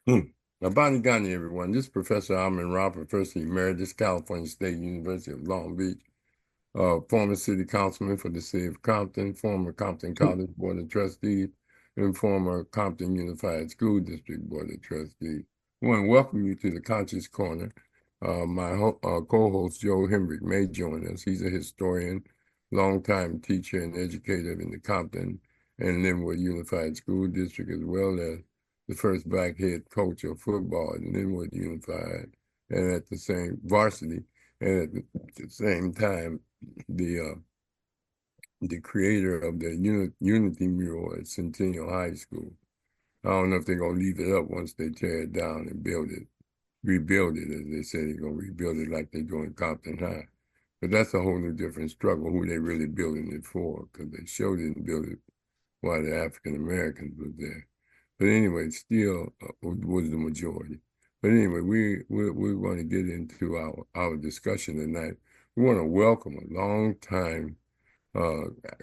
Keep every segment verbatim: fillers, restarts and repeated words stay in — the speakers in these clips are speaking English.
Hmm. Abani Gani, everyone. This is Professor Alman Ra, Professor Emeritus, California State University of Long Beach, uh, former city councilman for the city of Compton, former Compton College Board of Trustees, and former Compton Unified School District Board of Trustees. I want to welcome you to the Conscious Corner. Uh, my ho uh, co-host, Joe Hembrick, may join us. He's a historian, longtime teacher and educator in the Compton and Linwood Unified School District, as well as the first black head coach of football at Linwood Unified, and at the same varsity, and at the, at the same time, the uh, the creator of the Uni Unity mural at Centennial High School. I don't know if they're gonna leave it up once they tear it down and build it, rebuild it, as they say they're gonna rebuild it like they do in Compton High. But that's a whole new different struggle, who they really building it for, because they sure didn't build it while the African Americans was there. But anyway, still uh, was the majority. But anyway, we, we, we're going to get into our, our discussion tonight. We want to welcome a long time uh,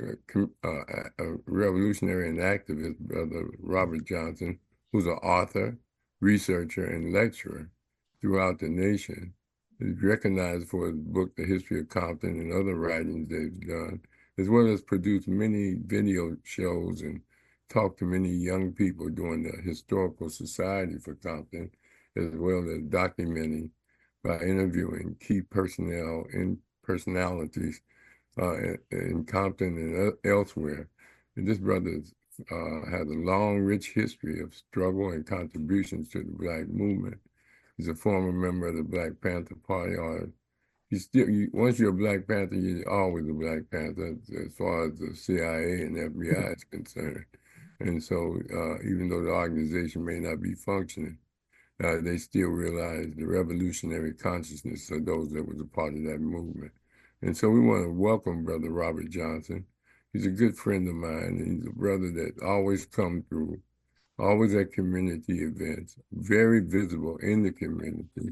uh, uh, revolutionary and activist, Brother Robert Johnson, who's an author, researcher, and lecturer throughout the nation. He's recognized for his book, The History of Compton, and other writings that he's done, as well as produced many video shows and talked to many young people during the Historical Society for Compton, as well as documenting by interviewing key personnel and personalities uh, in Compton and elsewhere. And this brother uh, has a long, rich history of struggle and contributions to the Black movement. He's a former member of the Black Panther Party. Or you still, you, once you're a Black Panther, you're always a Black Panther as far as the C I A and F B I is concerned. And so, uh, even though the organization may not be functioning, uh, they still realize the revolutionary consciousness of those that was a part of that movement. And so we want to welcome Brother Robert Johnson. He's a good friend of mine, and he's a brother that always come through, always at community events, very visible in the community,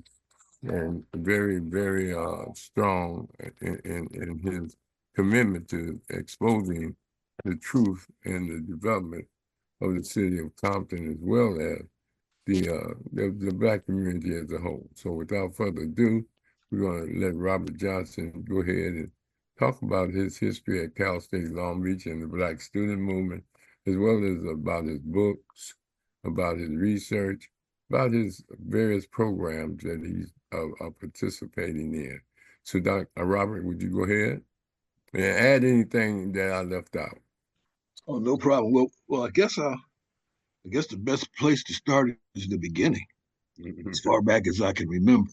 and very, very uh, strong in, in, in his commitment to exposing the truth and the development of the city of Compton, as well as the, uh, the the Black community as a whole. So without further ado, we're going to let Robert Johnson go ahead and talk about his history at Cal State Long Beach and the Black student movement, as well as about his books, about his research, about his various programs that he's uh, uh, participating in. So, Doc, uh, Robert, would you go ahead and add anything that I left out? Oh, no problem. Well, well, I guess uh, I guess the best place to start is the beginning, as far back as I can remember.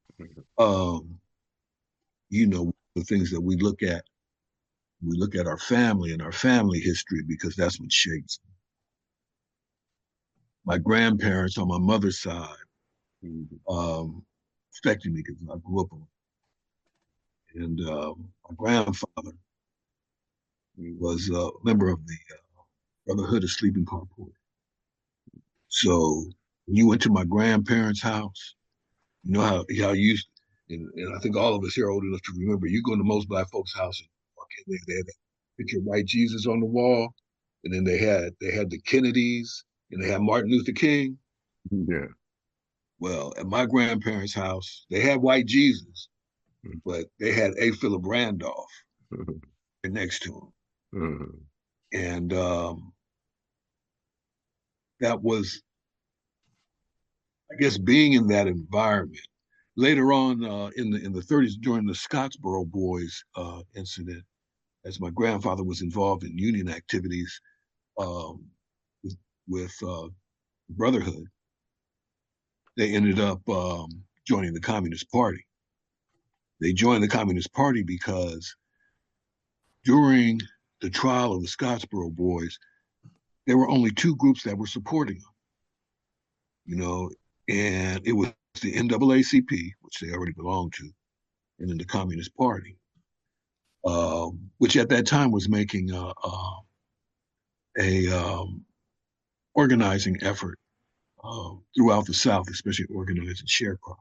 Um, you know, the things that we look at, we look at our family and our family history because that's what shapes my grandparents on my mother's side. Um, affected me because I grew up on it. And um, my grandfather was a member of the uh, Brotherhood of Sleeping Car Porters. So when you went to my grandparents' house, you know how how you used, and, and I think all of us here are old enough to remember. You go into most black folks' houses, okay, they, they had that picture of white Jesus on the wall, and then they had they had the Kennedys, and they had Martin Luther King. Yeah. Well, at my grandparents' house, they had white Jesus, but they had A. Philip Randolph next to him, Mhm. and um, that was, I guess, being in that environment. Later on uh, in the in the thirties, during the Scottsboro Boys uh, incident, as my grandfather was involved in union activities um, with, with uh, Brotherhood, they ended up um, joining the Communist Party. They joined the Communist Party because during the trial of the Scottsboro Boys, there were only two groups that were supporting them, you know, and it was the N double A C P, which they already belonged to, and then the Communist Party, uh, which at that time was making uh, uh, a um, organizing effort uh, throughout the South, especially organizing sharecropping.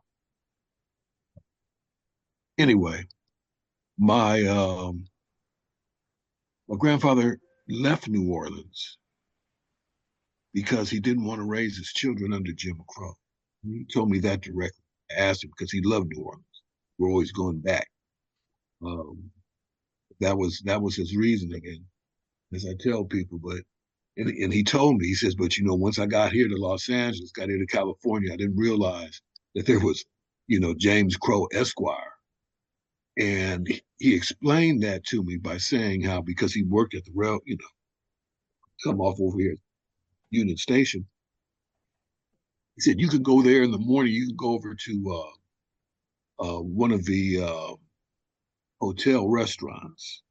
Anyway, my um, my grandfather left New Orleans because he didn't want to raise his children under Jim Crow. He told me that directly. I asked him because he loved New Orleans. We're always going back. Um, that was that was his reasoning, and as I tell people, but and, and he told me, he says, but you know, once I got here to Los Angeles, got here to California, I didn't realize that there was, you know, James Crow Esquire. And he explained that to me by saying how, because he worked at the rail, you know, come off over here at Union Station. He said, you could go there in the morning, you could go over to uh, uh, one of the uh, hotel restaurants,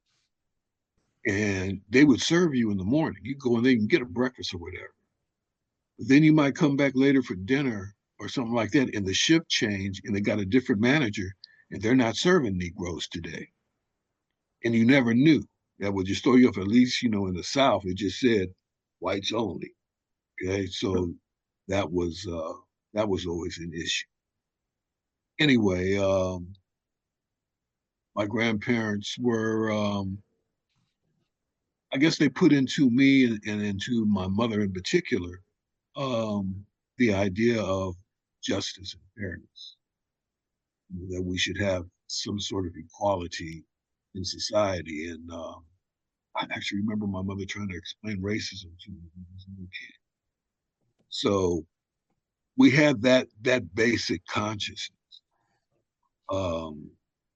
and they would serve you in the morning. You go and they can get a breakfast or whatever. But then you might come back later for dinner or something like that, and the shift change, and they got a different manager, and they're not serving Negroes today. And you never knew. That would just throw you off. At least, you know, in the South, it just said whites only. Okay, so that was uh, that was always an issue. Anyway, um, my grandparents were, um, I guess, they put into me and, and into my mother in particular um, the idea of justice and fairness, that we should have some sort of equality in society. And um, I actually remember my mother trying to explain racism to me when I was a little kid. So we had that that basic consciousness. Um,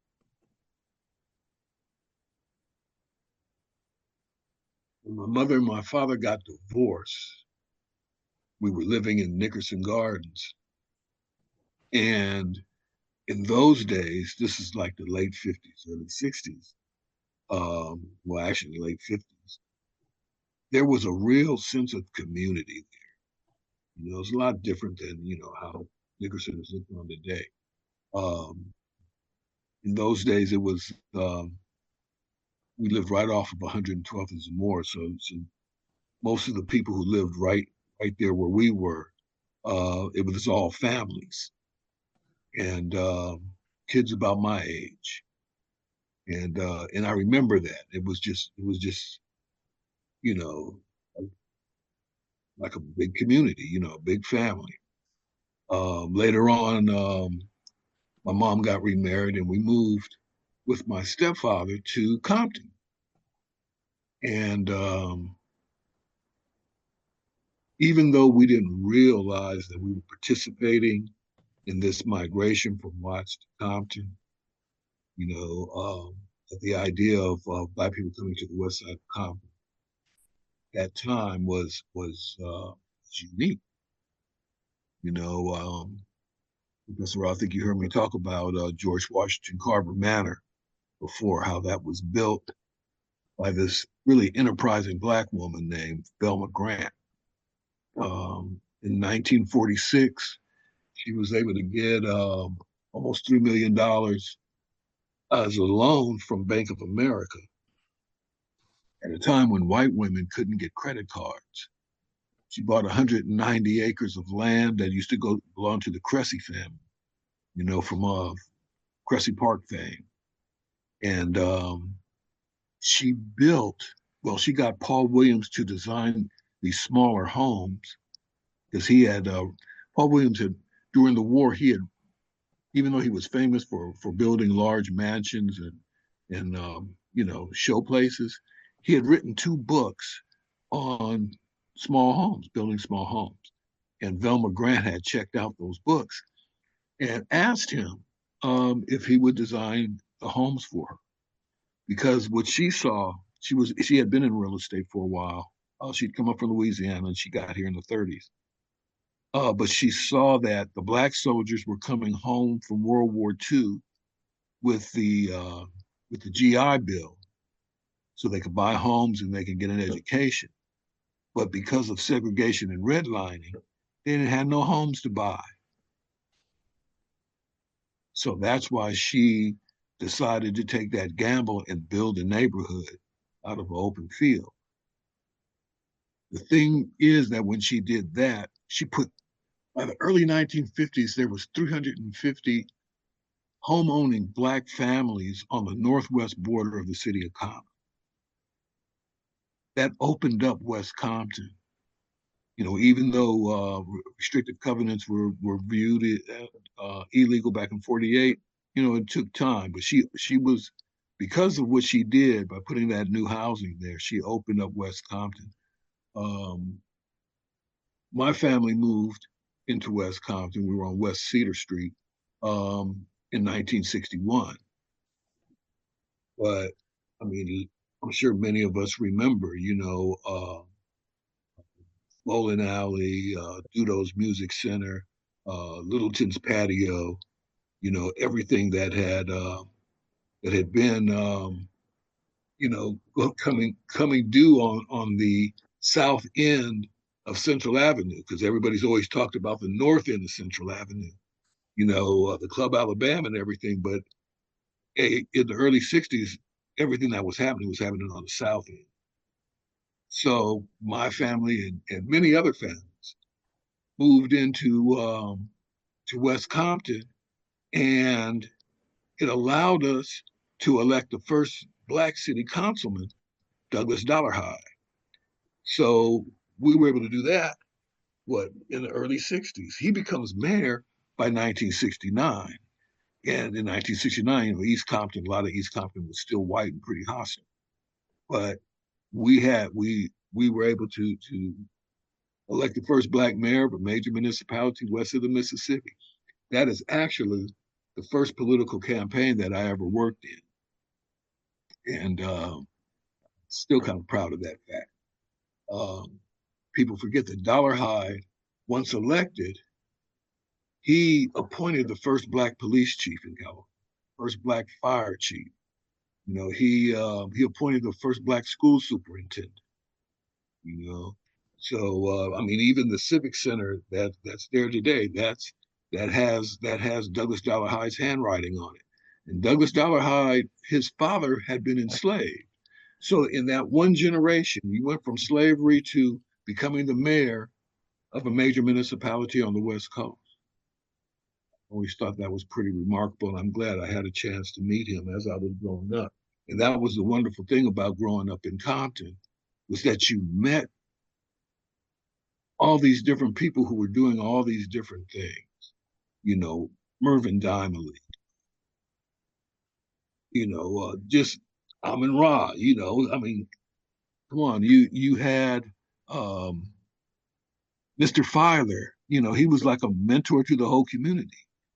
when my mother and my father got divorced, we were living in Nickerson Gardens. And in those days, this is like the late fifties, early sixties, um, well, actually, late fifties, there was a real sense of community there. You know, it's a lot different than, you know, how Nickerson is looking on today. Um, in those days, it was, um, we lived right off of one hundred twelfth and Zamora. So, so most of the people who lived right right there where we were, uh, it was all families and um, kids about my age. And uh, and I remember that it was just it was just you know like a big community, you know, a big family. Um, later on, um, my mom got remarried, and we moved with my stepfather to Compton. And um, even though we didn't realize that we were participating in this migration from Watts to Compton, you know, um, the idea of uh, Black people coming to the west side of Compton at that time was was, uh, was unique. You know, um, Professor, I think you heard me talk about uh, George Washington Carver Manor before, how that was built by this really enterprising Black woman named Velma Grant. Um, in nineteen forty-six, she was able to get um, almost three million dollars as a loan from Bank of America at a time when white women couldn't get credit cards. She bought one hundred ninety acres of land that used to go belong to the Cressy family, you know, from uh, Cressy Park fame. And um, she built, well, she got Paul Williams to design these smaller homes because he had, uh, Paul Williams had, during the war, he had, even though he was famous for, for building large mansions and, and um, you know, show places, he had written two books on small homes, building small homes. And Velma Grant had checked out those books and asked him um, if he would design the homes for her. Because what she saw, she was she had been in real estate for a while. Uh, she'd come up from Louisiana and she got here in the thirties. Uh, but she saw that the black soldiers were coming home from World War Two with the uh, with the G I Bill, so they could buy homes and they could get an education. But because of segregation and redlining, they didn't have no homes to buy. So that's why she decided to take that gamble and build a neighborhood out of an open field. The thing is that when she did that, she put, by the early nineteen fifties, there was three hundred fifty home-owning Black families on the northwest border of the city of Compton. That opened up West Compton You know, even though uh, restrictive covenants were were viewed uh, illegal back in forty-eight, you know, it took time. But she she was, because of what she did by putting that new housing there, she opened up West Compton. Um, my family moved into West Compton. We were on West Cedar Street um, in nineteen sixty-one. But I mean, I'm sure many of us remember, you know, uh, Bowling Alley, uh, Dudo's Music Center, uh, Littleton's Patio, you know, everything that had uh, that had been, um, you know, coming coming due on on the south end of Central Avenue, because everybody's always talked about the north end of Central Avenue, you know, uh, the Club Alabama and everything. But eh, in the early sixties, everything that was happening was happening on the south end. So my family and, and many other families moved into um, to West Compton, and it allowed us to elect the first black city councilman, Douglas Dollarhide. So we were able to do that, what, in the early sixties. He becomes mayor by nineteen sixty-nine. And in nineteen sixty-nine, you know, East Compton, a lot of East Compton was still white and pretty hostile. But we had we we were able to to elect the first black mayor of a major municipality west of the Mississippi. That is actually the first political campaign that I ever worked in, and um, still kind of proud of that fact. Um, People forget that Dollarhide, once elected, he appointed the first black police chief in California, first black fire chief. You know, he uh, he appointed the first black school superintendent. You know, so uh, I mean, even the civic center that that's there today, that's that has that has Douglas Dollarhide's handwriting on it. And Douglas Dollarhide, his father had been enslaved. So in that one generation, you went from slavery to becoming the mayor of a major municipality on the West Coast. I always thought that was pretty remarkable, and I'm glad I had a chance to meet him as I was growing up. And that was the wonderful thing about growing up in Compton, was that you met all these different people who were doing all these different things. You know, Mervyn Dimely, you know, uh, just Amin Ra, you know, I mean, come on, you you had um, mister Filer, you know, he was like a mentor to the whole community.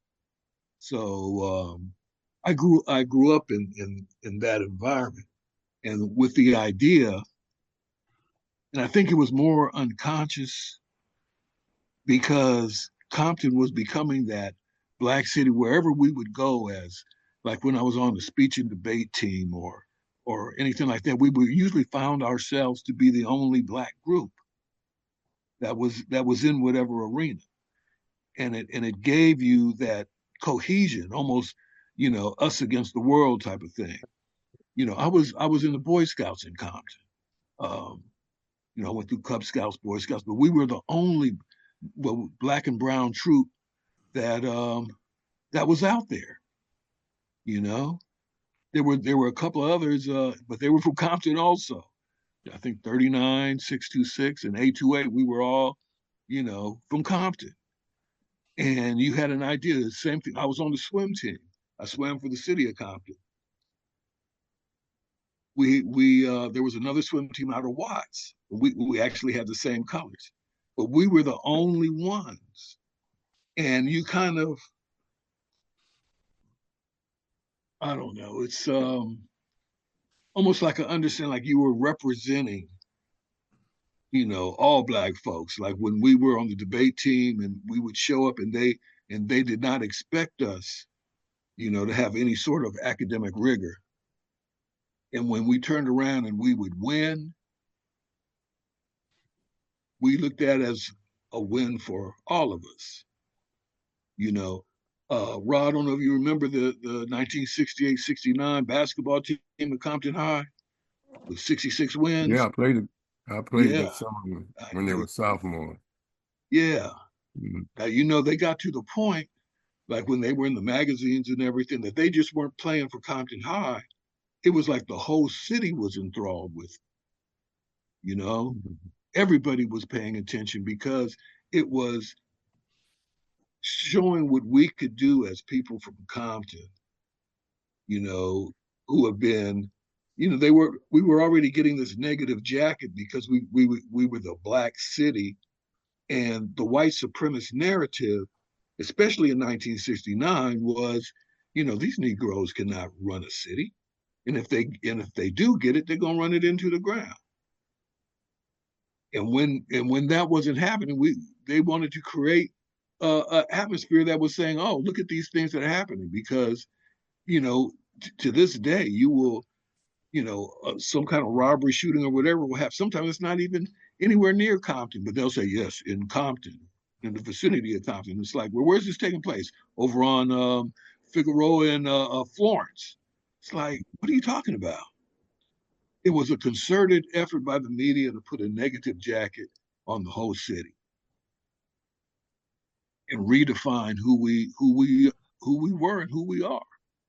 So um, I grew I grew up in in in that environment, and with the idea, and I think it was more unconscious because Compton was becoming that black city wherever we would go. As like when I was on the speech and debate team or or anything like that, we would usually found ourselves to be the only black group that was that was in whatever arena, and it and it gave you that cohesion, almost, you know, us against the world type of thing. You know, I was I was in the Boy Scouts in Compton. Um, you know, I went through Cub Scouts, Boy Scouts, but we were the only, well, black and brown troop that um, that was out there. You know, there were there were a couple of others, uh, but they were from Compton also. I think thirty-nine, six two six, and eight two eight. We were all, you know, from Compton, and you had an idea. The same thing. I was on the swim team. I swam for the city of Compton. We we uh, There was another swim team out of Watts. We we actually had the same colors, but we were the only ones. And you kind of, I don't know. It's um almost like I understand, like you were representing, you know, all black folks. Like when we were on the debate team and we would show up, and they and they did not expect us, you know, to have any sort of academic rigor. And when we turned around and we would win, we looked at it as a win for all of us. You know, uh, Rod, I don't know if you remember the, the nineteen sixty-eight sixty-nine basketball team at Compton High with sixty-six Yeah, wins. I played it. I played Yeah, with some of them I, when they I, were sophomores. yeah. Mhm. Now, you know, they got to the point, like when they were in the magazines and everything, that they just weren't playing for Compton High. It was like the whole city was enthralled with, you know? everybody was paying attention because it was showing what we could do as people from Compton, you know, who have been, you know, they were we were already getting this negative jacket because we we we were the black city, and the white supremacist narrative, especially in nineteen sixty-nine, was, you know, these Negroes cannot run a city, and if they and if they do get it, they're gonna run it into the ground. And when and when that wasn't happening, we they wanted to create uh, an atmosphere that was saying, "Oh, look at these things that are happening," because you know, t- to this day, you will, you know, uh, some kind of robbery, shooting, or whatever will have. Sometimes it's not even anywhere near Compton, but they'll say yes in Compton, in the vicinity of Compton. It's like, well, where's this taking place? Over on um, Figueroa and uh, uh, Florence. It's like, what are you talking about? It was a concerted effort by the media to put a negative jacket on the whole city and redefine who we who we who we were and who we are.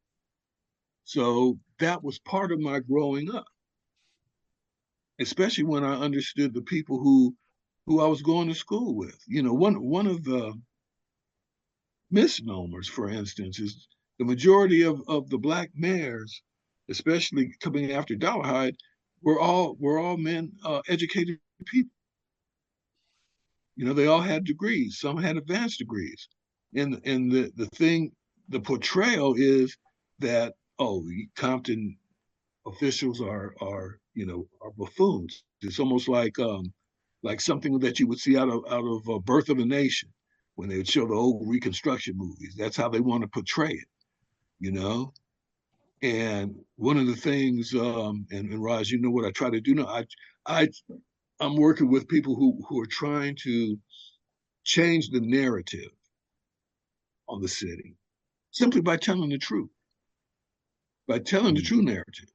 So that was part of my growing up, especially when I understood the people who who I was going to school with. You know, one one of the misnomers, for instance, is the majority of, of the black mayors, especially coming after Dollarhide, were all were all men, uh, educated people. You know, they all had degrees. Some had advanced degrees, and and the the thing, the portrayal is that, oh, Compton officials are are you know are buffoons. It's almost like um like something that you would see out of out of uh, Birth of a Nation when they would show the old Reconstruction movies. That's how they want to portray it, you know. And one of the things, um, and, and Raj, you know what I try to do now. I I I'm working with people who who are trying to change the narrative on the city simply by telling the truth, by telling the Mm-hmm. true narrative.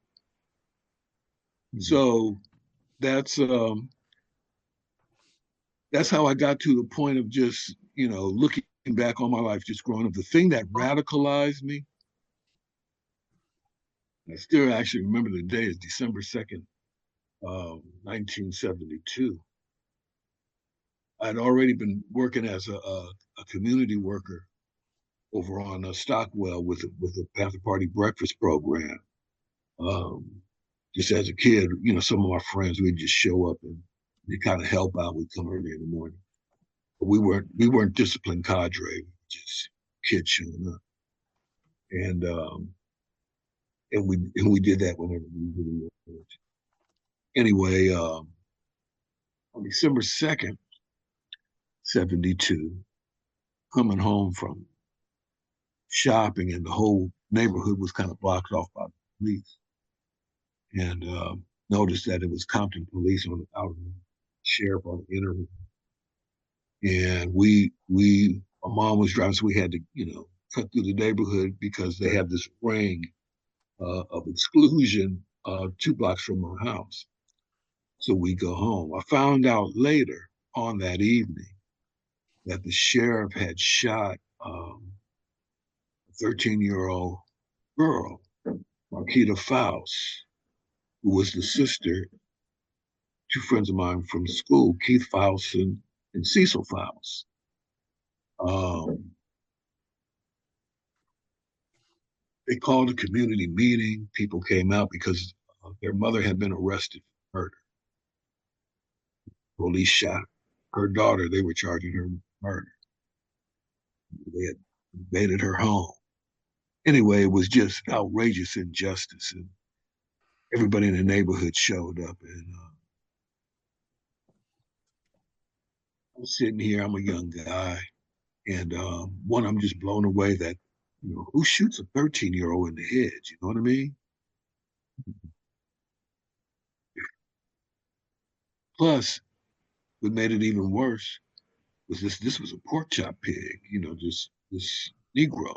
So that's um, that's how I got to the point of just, you know, looking back on my life, just growing up. The thing that radicalized me, I still actually remember the day, is December second, um, nineteen seventy-two. I'd already been working as a, a, a community worker over on uh, Stockwell with, with the Panther Party breakfast program. Um, just as a kid, you know, some of my friends, we'd just show up and they kind of help out. We'd come early in the morning. But we weren't we weren't disciplined cadre, just kids showing up. And um, and we and we did that whenever we really wanted. Anyway, um, on December second, seventy-two, coming home from shopping, and the whole neighborhood was kind of blocked off by the police, and uh, noticed that it was Compton police on the outer, sheriff on the inner, and we we my mom was driving, so we had to, you know, cut through the neighborhood because they had this ring uh, of exclusion uh, two blocks from our house. So we go home. I found out later on that evening that the sheriff had shot um, a thirteen year old girl, Marquita Faust, who was the sister, two friends of mine from school, Keith Faust and, and Cecil Faust. Um, they called a community meeting. People came out because uh, their mother had been arrested for murder. Police shot her daughter. They were charging her murder. They had invaded her home. Anyway, it was just outrageous injustice, and everybody in the neighborhood showed up. And uh, I'm sitting here. I'm a young guy, and um, one, I'm just blown away that, you know, who shoots a thirteen year old in the head? You know what I mean? Plus, what made it even worse was this: this was a pork chop pig. You know, just this Negro.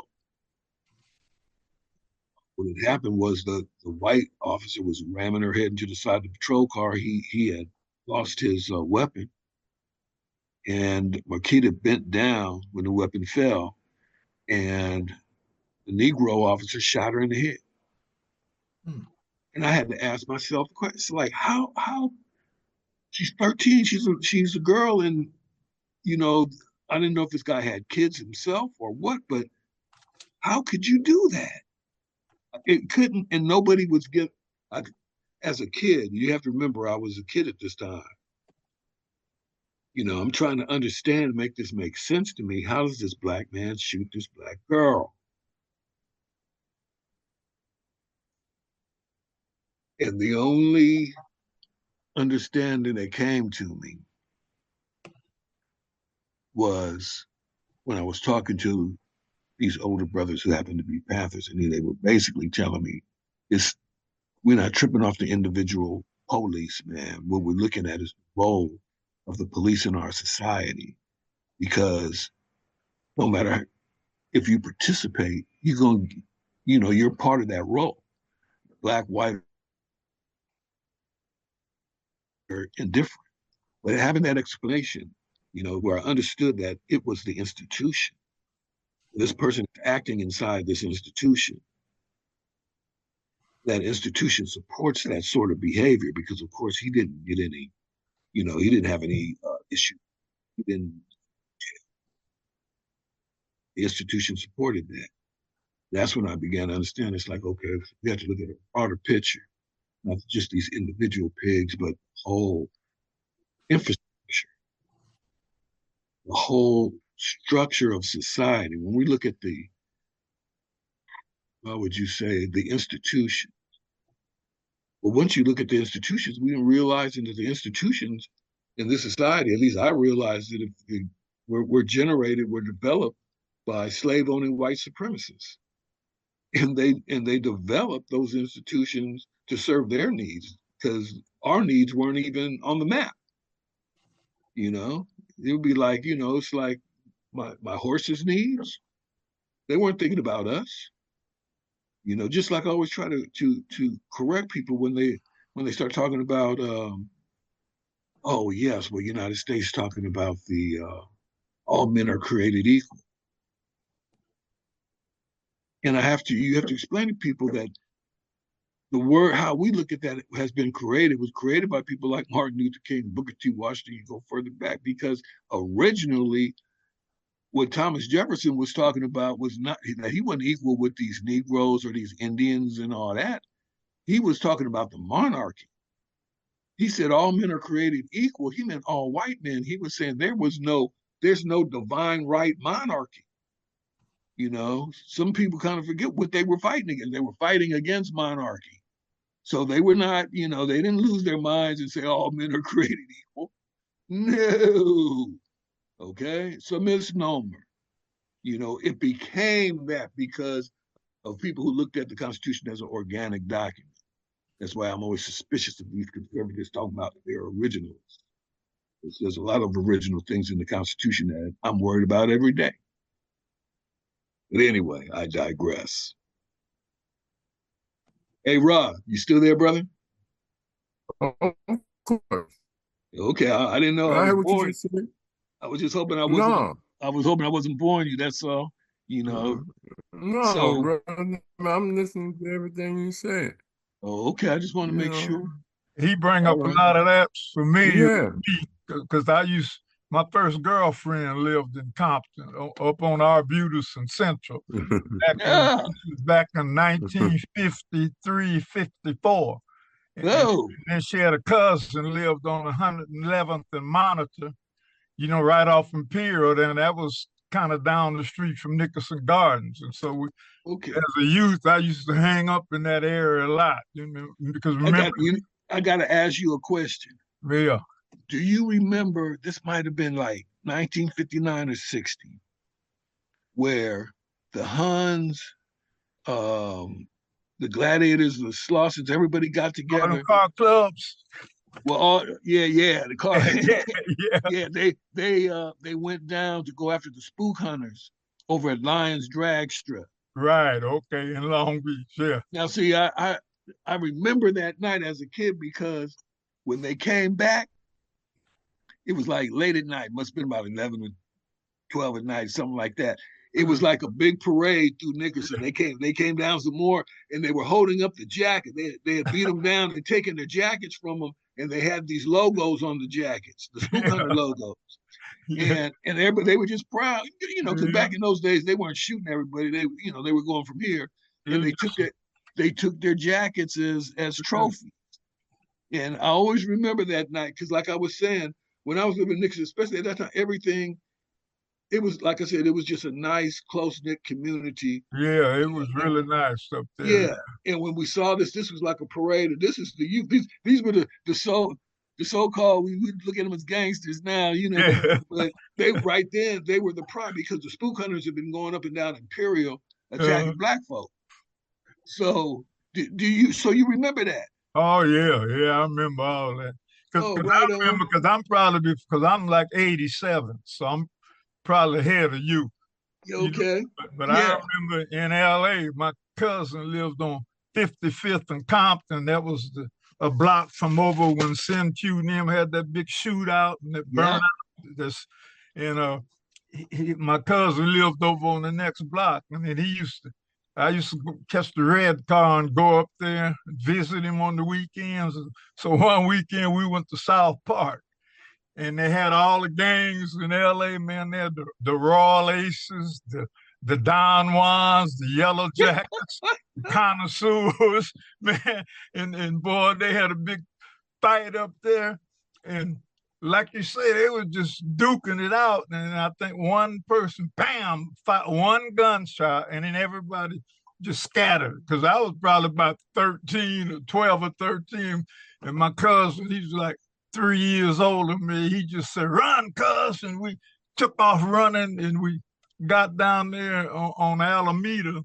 What had happened was the, the white officer was ramming her head into the side of the patrol car. He he had lost his uh, weapon, and Marquita bent down when the weapon fell, and the Negro officer shot her in the head. Hmm. And I had to ask myself questions like, how how she's thirteen. She's a she's a girl, and you know, I didn't know if this guy had kids himself or what, but how could you do that? It couldn't, and nobody was give. I, as a kid, you have to remember, I was a kid at this time. You know, I'm trying to understand, make this make sense to me. How does this black man shoot this black girl? And the only understanding that came to me was when I was talking to these older brothers who happened to be Panthers, and they were basically telling me, it's we're not tripping off the individual police, man. What we're looking at is the role of the police in our society. Because no matter if you participate, you're going to, you know, you're part of that role. Black, white, or indifferent. But having that explanation, you know, where I understood that it was the institution, this person acting inside this institution, that institution supports that sort of behavior because, of course, he didn't get any, you know, he didn't have any uh, issue. He didn't, the institution supported that. That's when I began to understand. It's like, okay, we have to look at a broader picture, not just these individual pigs, but whole infrastructure, the whole structure of society. When we look at the, how would you say, the institution? Well, once you look at the institutions, we realize that the institutions in this society, at least I realized that if they were, were generated, were developed by slave-owning white supremacists. And they and they developed those institutions to serve their needs because our needs weren't even on the map. You know, it would be like, you know, it's like my, my horse's needs. They weren't thinking about us. You know, just like I always try to to to correct people when they when they start talking about um, oh yes, well, United States talking about the uh, all men are created equal. And I have to you have to explain to people that the word how we look at that has been created was created by people like Martin Luther King, Booker T. Washington. You go further back because originally what Thomas Jefferson was talking about was not that he wasn't equal with these Negroes or these Indians and all that. He was talking about the monarchy. He said all men are created equal. He meant all white men. He was saying there was no there's no divine right monarchy. You know, some people kind of forget what they were fighting against. They were fighting against monarchy. So they were not, you know, they didn't lose their minds and say all men are created equal. No. Okay. It's a misnomer. You know, it became that because of people who looked at the Constitution as an organic document. That's why I'm always suspicious of these conservatives talking about their originals. There's a lot of original things in the Constitution that I'm worried about every day. But anyway, I digress. Hey, Rob, you still there, brother? Oh, of course. Okay, I, I didn't know I I was heard what you boring. just said. I was just hoping I wasn't. No, I was hoping I wasn't boring you. That's all. You know. no, So, brother. I'm listening to everything you said. oh, okay. I just want to You make know, sure. He bring All up a right. lot of that familiar yeah. because I used my first girlfriend lived in Compton up on Arbutus and Central back in Yeah. back in nineteen fifty-three, fifty-four. And, and No. then she had a cousin lived on one hundred eleventh and Monitor, you know, right off Imperial. And that was kind of down the street from Nicholson Gardens. And so we, Okay. as a youth, I used to hang up in that area a lot, you know, because I remember, got you. I got to ask you a question. yeah, Do you remember? This might have been like nineteen fifty-nine or sixty, where the Huns, um, the Gladiators, the Slossons, everybody got all them together. car clubs. Well, all yeah, yeah, the car. yeah, yeah, Yeah, they they uh they went down to go after the spook hunters over at Lions Drag Strip. right, okay, in Long Beach, yeah. Now, see, I I I remember that night as a kid because when they came back, it was like late at night, must have been about eleven or twelve at night, something like that. It was like a big parade through Nickerson. They came, they came down some more, and they were holding up the jacket. They they had beat them down and taken their jackets from them, and they had these logos on the jackets, the Spook Hunter logos. Yeah. And and everybody, they were just proud, you know, because Yeah. back in those days they weren't shooting everybody. They, you know, they were going from here, and they took their they took their jackets as as trophies. And I always remember that night because, like I was saying, when I was living in Nixon, especially at that time, everything, it was like I said, it was just a nice, close knit community. Yeah, it was really nice up there. Yeah, and when we saw this, this was like a parade. This is the youth. These these were the the so the so called. We, we look at them as gangsters now, you know. Yeah. But they right then they were the prime because the spook hunters had been going up and down Imperial attacking Uh-huh. black folk. So do, do you? So you remember that? Oh yeah, yeah, I remember all that. Cause, Oh, 'cause right I remember on. because I'm probably because I'm like eighty-seven, so I'm probably ahead of you. You You know, okay? but, but Yeah. I remember in L A, my cousin lived on fifty-fifth and Compton. That was the, a block from over when Sin Q and them had that big shootout and that Yeah. burnout. This, and uh, he, he- my cousin lived over on the next block, and then he used to. I used to go- catch the red car and go up there and visit him on the weekends. So one weekend we went to South Park, and they had all the gangs in L A, man. They had the, the Royal Aces, the the Don Juans, the Yellow Jackets, the Connoisseurs, man. And, and boy, they had a big fight up there. And like you say, they were just duking it out. And I think one person, bam, fight one gunshot, and then everybody just scattered. Because I was probably about thirteen or twelve or thirteen. And my cousin, he's like three years older than me. He just said, "Run, cuz." And we took off running, and we got down there on, on Alameda,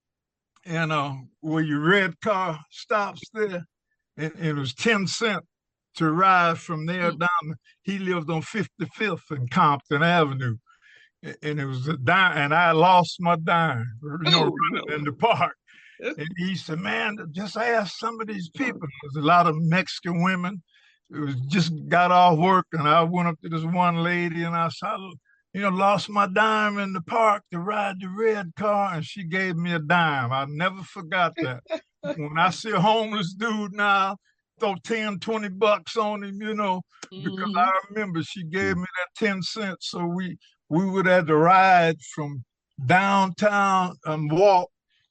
and uh, where your red car stops there, and, and it was ten cents to ride from there Mm. down. He lived on fifty-fifth and Compton Avenue, and it was a dime, and I lost my dime, you know, Oh running no. in the park. And he said, "Man, just ask some of these people." There's a lot of Mexican women. It was just got off work, and I went up to this one lady, and I said, "You know, lost my dime in the park to ride the red car," and she gave me a dime. I never forgot that. When I see a homeless dude now, throw ten, twenty bucks on him, you know, because Mhm. I remember she gave me that ten cents. So we we would have to ride from downtown and walk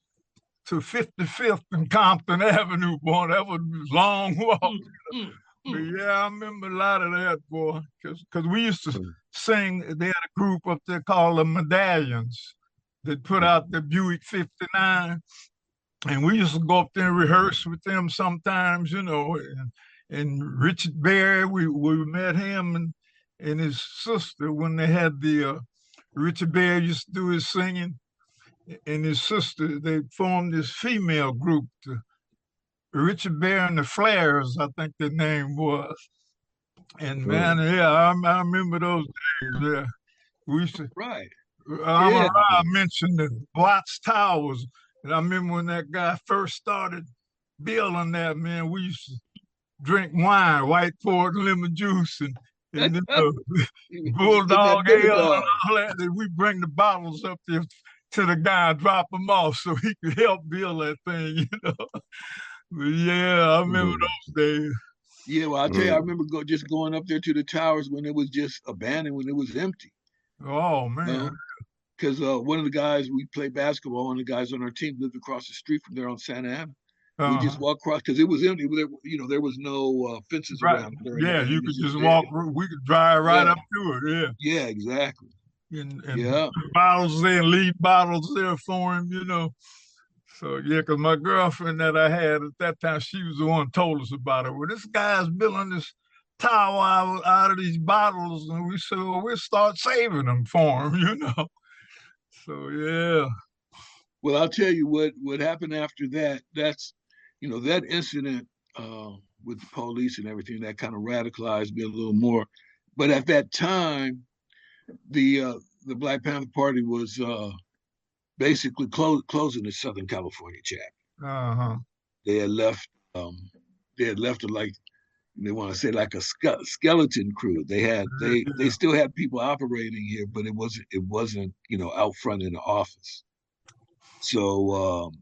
to fifty-fifth and Compton Avenue, boy. That was a long walk. Mm, mm, But mm. yeah, I remember a lot of that, boy. Because cause we used to Mm. sing, they had a group up there called the Medallions that put out the Buick fifty-nine. And we used to go up there and rehearse with them sometimes, you know. And, and Richard Berry, we, we met him and, and his sister when they had the, uh, Richard Berry used to do his singing, and his sister, they formed this female group, the Richard Berry and the Flares, I think their name was. And man, Mm. yeah, I, I remember those days. Yeah, we used to. Right. Amara Yeah. mentioned the Watts Towers, and I remember when that guy first started building that. Man, we used to drink wine, white port, lemon juice, and and then uh, Get that bulldog ale and Demigod. all that. And we bring the bottles up there to the guy and drop them off so he could help build that thing, you know. But yeah, I remember Mm. those days. Yeah, well, I'll tell you, I Mm. remember go, just going up there to the towers when it was just abandoned, when it was empty. Oh You man. know, because uh, one of the guys we played basketball, one of the guys on our team lived across the street from there on Santa Ana. We Uh-huh. just walked across because it was empty. There, you know, there was no uh, fences Right. around it or Yeah, anything. you It was could just just dead. walk. We could drive right Yeah, up to it. yeah, exactly. Yeah, and and Yeah. bottles there, leave bottles there for him, you know. So yeah, because my girlfriend that I had at that time, she was the one who told us about it. Well, this guy's building this tower out, out of these bottles, and we said, well, we'll start saving them for him, you know. So yeah. Well, I'll tell you what what happened after that. That's, you know, that incident uh, with the police and everything that kind of radicalized me a little more. But at that time, the uh, the Black Panther Party was uh, basically clo- closing the Southern California chapter. Uh-huh. They had left. Um, they had left it like they want to say like a ske- skeleton crew. They had they they Yeah. still had people operating here, but it wasn't it wasn't you know out front in the office. So um,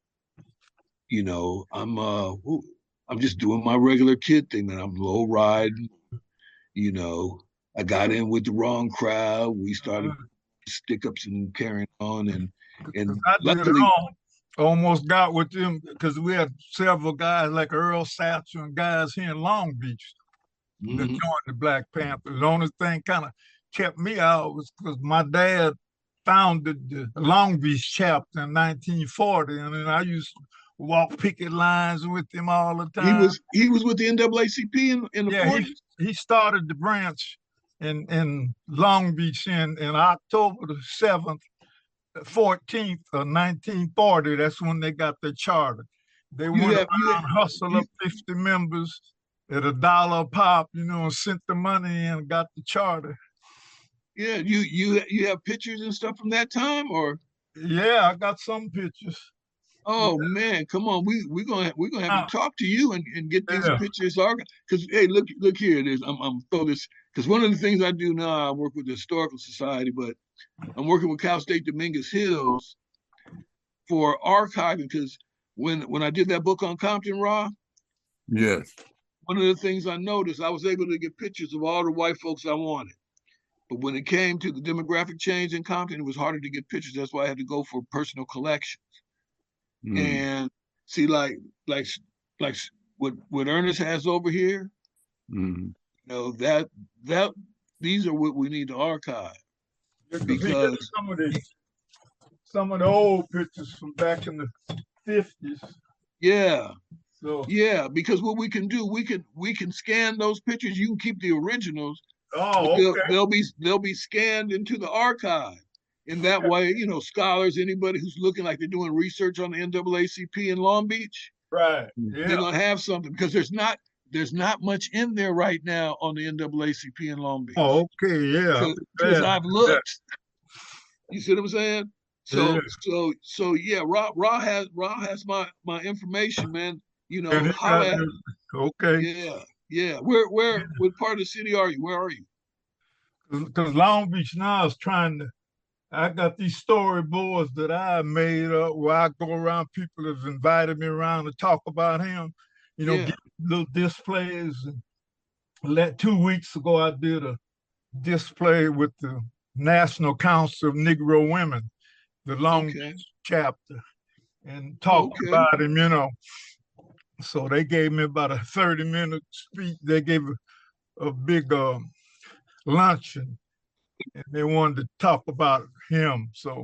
you know I'm uh I'm just doing my regular kid thing, man. I'm low riding. You know, I got in with the wrong crowd. We started stick ups and carrying on, and Because and I did it luckily, all. Almost got with them because we had several guys like Earl Satcher and guys here in Long Beach that mhm, joined the Black Panthers. The only thing kind of kept me out was because my dad founded the Long Beach chapter in nineteen forty, and then I used to walk picket lines with him all the he time. was he was with the N double A C P in in the Yeah, he forties. he started the branch in in Long Beach in in October the seventh, fourteenth of nineteen forty. That's when they got their charter. They You went have you have around, hustled you up fifty members at a dollar a pop, you know, and sent the money in and got the charter. yeah you you you have pictures and stuff from that time, or Yeah, I got some pictures. oh man, come on, we we're gonna we're gonna have to Yeah, talk to you and, and get these yeah, pictures organized. Because hey, look look here, it is. I'm I'm throw this because one of the things I do now, I work with the Historical Society, but I'm working with Cal State Dominguez Hills for archiving because when when I did that book on Compton Raw, Yes. one of the things I noticed, I was able to get pictures of all the white folks I wanted. But when it came to the demographic change in Compton, it was harder to get pictures. That's why I had to go for personal collection. Mm. And see, like like like what what Ernest has over here, Mm. you know, that that these are what we need to archive because he got because some of the some of the old pictures from back in the fifties. yeah, So, yeah, because what we can do, we can we can scan those pictures. You can keep the originals, but oh, they'll okay, they'll be they'll be scanned into the archive. In that way, you know, scholars, anybody who's looking like they're doing research on the N double A C P in Long Beach, right, Mm. they're yeah, gonna have something because there's not there's not much in there right now on the N double A C P in Long oh, Beach okay, yeah, I'll be because glad to I've do that. looked. You see what I'm saying? Yeah, So so so yeah, Raw Raw has Raw has my my information, man. You and know, he holla got at the, me. okay, Yeah, yeah. Where where what part of the city are you? Where are you? because Long Beach now is trying to. I got these storyboards that I made up where I go around. People have invited me around to talk about him. You know, Yeah. get little displays. And let two weeks ago, I did a display with the National Council of Negro Women, the Long Okay. Beach chapter, and Oh, talked okay. about him. You know, so they gave me about a thirty minute speech. They gave a, a big uh, luncheon, and they wanted to talk about him. So,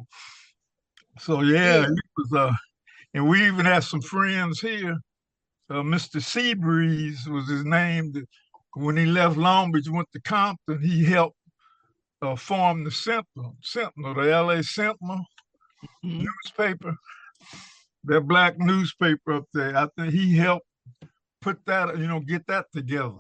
so yeah, Yeah. it was. Uh, and we even had some friends here. Uh, Mister Seabreeze was his name. That when he left Long Beach, went to Compton, he helped uh, form the Sentinel, Sentinel, the L A Sentinel Mhm. newspaper, that black newspaper up there. I think he helped put that, you know, get that together.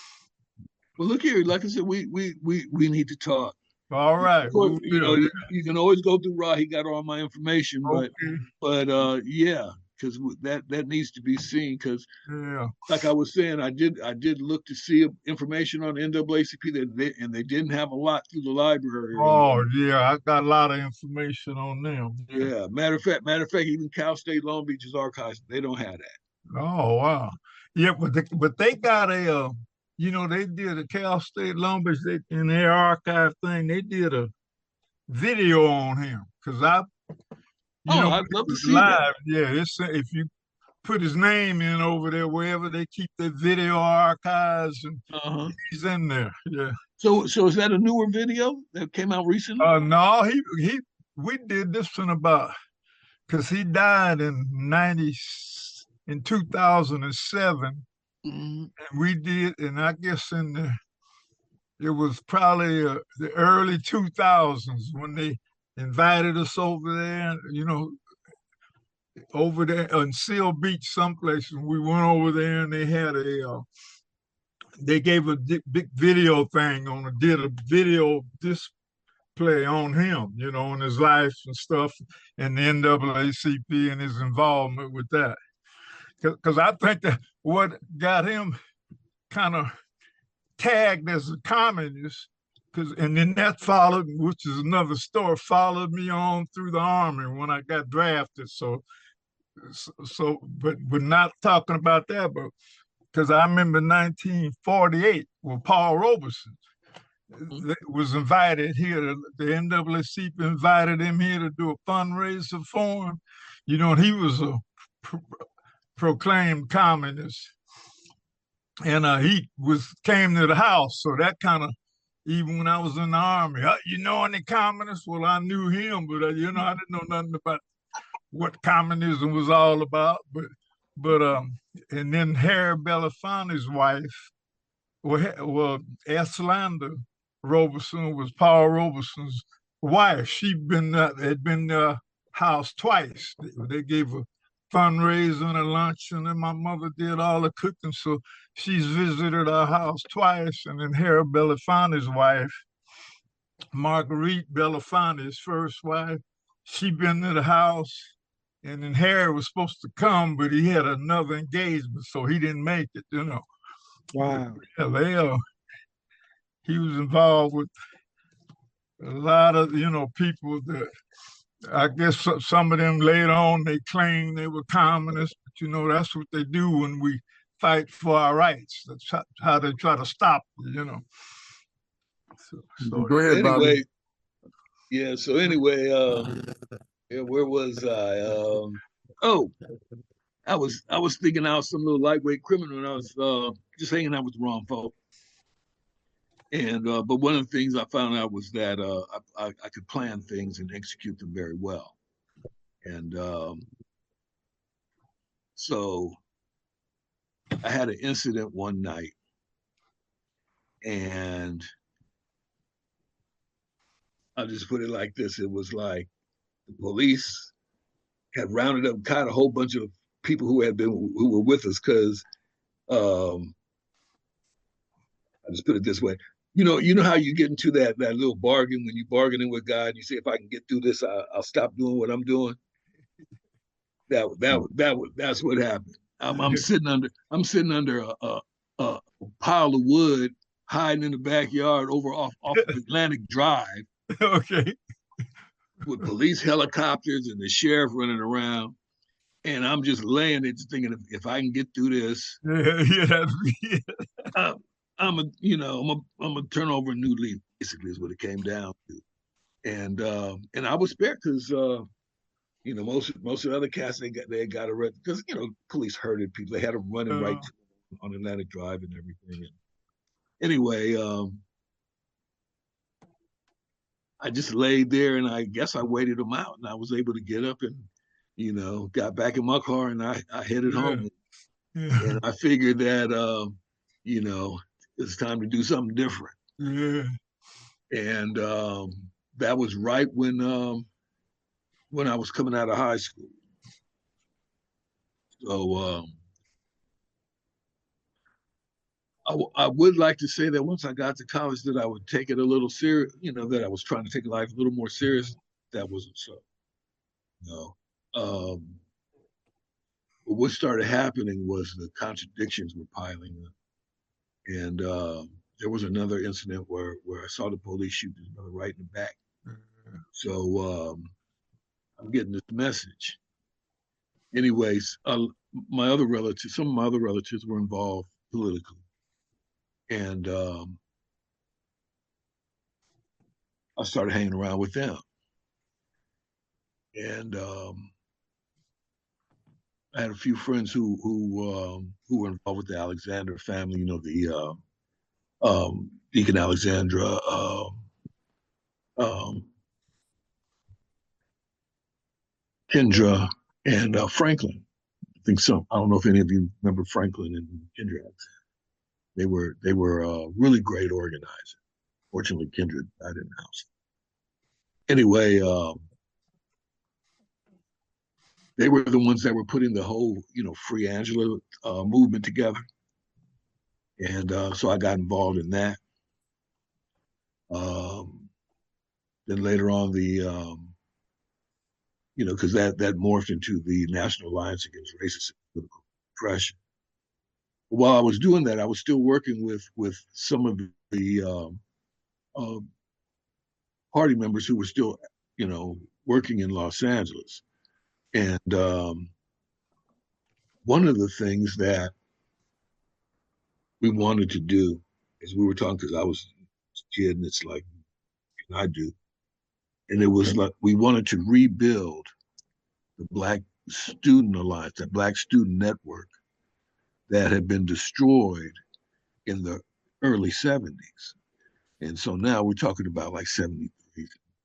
Well, look here. Like I said, we we we we need to talk. All Of right, we course, you know, will. you, you can always go through Raw. He got all my information, Yeah. but Okay. but uh yeah, because that that needs to be seen. Because Yeah. like I was saying, I did I did look to see information on N double A C P that they, and they didn't have a lot through the library or Oh, anything. yeah. I got a lot of information on them. Yeah. Yeah, matter of fact, matter of fact, even Cal State Long Beach's archives, they don't have that. Oh, wow. Yeah, but they, but they got a, uh, you know, they did a Cal State Long Beach they, in their archive thing. They did a video on him because I, you Oh, know, I'd love to see that. live. Yeah, it's if you put his name in over there, wherever they keep their video archives, and Uh-huh. he's in there. Yeah. So so is that a newer video that came out recently? Uh, no, he he. We did this one about because he died in ninety in two thousand and seven, Mhm. and we did, and I guess in the it was probably uh, the early two thousands when they invited us over there. You know, over there on Seal Beach, someplace, and we went over there, and they had a uh, they gave a di- big video thing on it, did a video display on him, you know, and his life and stuff, and the N double A C P and his involvement with that. Because I think that what got him kind of tagged as a communist, because and then that followed, which is another story, followed me on through the army when I got drafted. So, so, so but we're not talking about that, but because I remember nineteen forty-eight, well, Paul Robeson was invited here. The N double A C P invited him here to do a fundraiser for him. You know, and he was a pro- proclaimed communist, and uh, he was came to the house. So that kind of, even when I was in the army, uh, you know any communists? Well, I knew him, but uh, you know, I didn't know nothing about what communism was all about. But but um, and then Harry Belafonte's wife, well, well, Eslander Robeson was Paul Robeson's wife. She'd been uh, had been uh, house twice. They, they gave a fundraiser and a luncheon, and my mother did all the cooking. So she's visited our house twice. And then Harry Belafonte's wife, Marguerite Belafonte's first wife, she been to the house. And then Harry was supposed to come, but he had another engagement, so he didn't make it, you know. Wow. Yeah, they, uh, he was involved with a lot of, you know, people that I guess some of them later on they claimed they were communists, but you know, that's what they do when we fight for our rights. That's how they try to stop, you know. So, so Go ahead, Anyway, Bobby. yeah. So anyway, um, yeah, where was I? Um, oh, I was I was thinking I was some little lightweight criminal, and I was uh, just hanging out with the wrong folk. And uh, but one of the things I found out was that uh, I, I, I could plan things and execute them very well. And um, so I had an incident one night, and I'll just put it like this: it was like the police had rounded up, caught a whole bunch of people who had been who were with us, because um, I just put it this way. You know, you know how you get into that that little bargain when you bargaining with God. You say, if I can get through this, I, I'll stop doing what I'm doing. That that that that's what happened. I'm, I'm sitting under I'm sitting under a, a, a pile of wood, hiding in the backyard over off off of Atlantic Drive. Okay. With police helicopters and the sheriff running around, and I'm just laying there, just thinking, if, if I can get through this, Yeah, yeah, yeah. I'm, I'm a you know I'm a I'm gonna turn over a new leaf. Basically, is what it came down to. And uh, and I was spared because uh, you know most most of the other cats they got they got arrested because you know police herded people. They had them running right Uh, to, on Atlantic Drive and everything. And anyway, um, I just laid there and I guess I waited them out, and I was able to get up and you know got back in my car and I I headed yeah, home. yeah, And I figured that um, you know it's time to do something different. yeah. And um, that was right when um, when I was coming out of high school. So um, I, w- I would like to say that once I got to college, that I would take it a little serious. You know, that I was trying to take life a little more serious. That wasn't so. No. Um, but what started happening was the contradictions were piling up, and um, there was another incident where where I saw the police shoot his brother right in the back. So um, I'm getting this message. Anyways, uh, my other relatives, some of my other relatives were involved politically, and um, I started hanging around with them. And um, I had a few friends who who um, who were involved with the Alexander family. You know, the uh, um, Deacon Alexandra, um, um, Kendra, and uh, Franklin. I think some. I don't know if any of you remember Franklin and Kendra. They were they were uh, really great organizers. Fortunately, Kendra died in the house. Anyway, um, they were the ones that were putting the whole, you know, Free Angela uh, movement together, and uh, so I got involved in that. Um, then later on, the um, you know, because that that morphed into the National Alliance Against Racist and Political Oppression, while I was doing that, I was still working with with some of the um, uh, party members who were still, you know, working in Los Angeles. And um, one of the things that we wanted to do is we were talking because I was a kid, and it's like and I do, and it was like we wanted to rebuild the Black Student Alliance, that Black Student Network that had been destroyed in the early seventies. And so now we're talking about like seventy-three.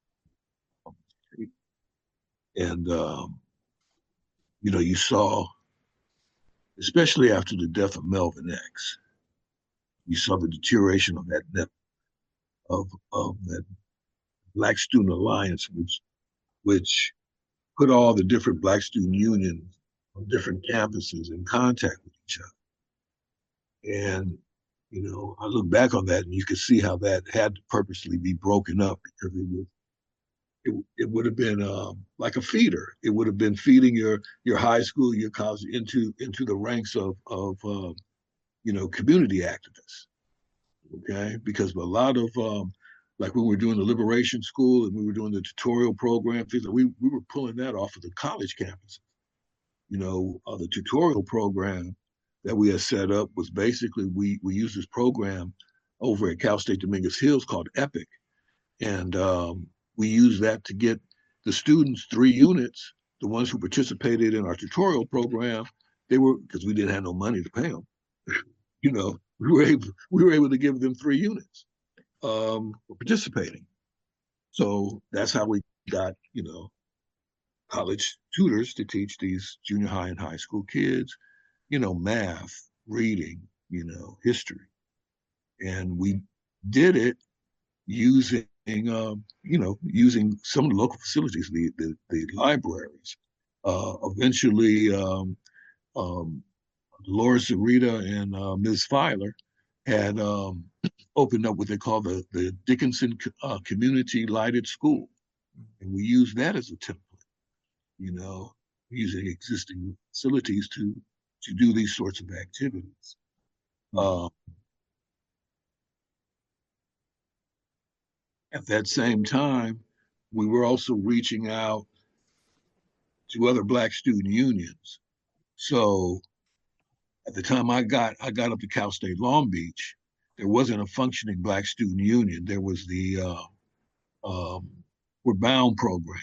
And, um, you know, you saw, especially after the death of Melvin X, you saw the deterioration of that net of, of that Black Student Alliance, which, which put all the different Black student unions on different campuses in contact with each other. And, you know, I look back on that and you could see how that had to purposely be broken up because it was it, it would have been um, like a feeder. It would have been feeding your your high school, your college into into the ranks of of uh, you know community activists. Okay, because a lot of um, like when we were doing the Liberation School and we were doing the tutorial program, things like we we were pulling that off of the college campuses. You know, uh, the tutorial program that we had set up was basically we we used this program over at Cal State Dominguez Hills called EPIC, and um, we used that to get the students three units. The ones who participated in our tutorial program, they were because we didn't have no money to pay them. You know, we were able we were able to give them three units um, for participating. So that's how we got you know college tutors to teach these junior high and high school kids, you know, math, reading, you know, history, and we did it using um, you know using some of the local facilities, the the, the libraries. Uh, eventually, um, um, Dolores Zarita and uh, Miz Filer had um, opened up what they call the the Dickinson uh, Community Lighted School, and we used that as a template. You know, using existing facilities to to do these sorts of activities. Uh, at that same time, we were also reaching out to other Black student unions. So at the time I got I got up to Cal State Long Beach, there wasn't a functioning Black student union. There was the uh, um, We're Bound program,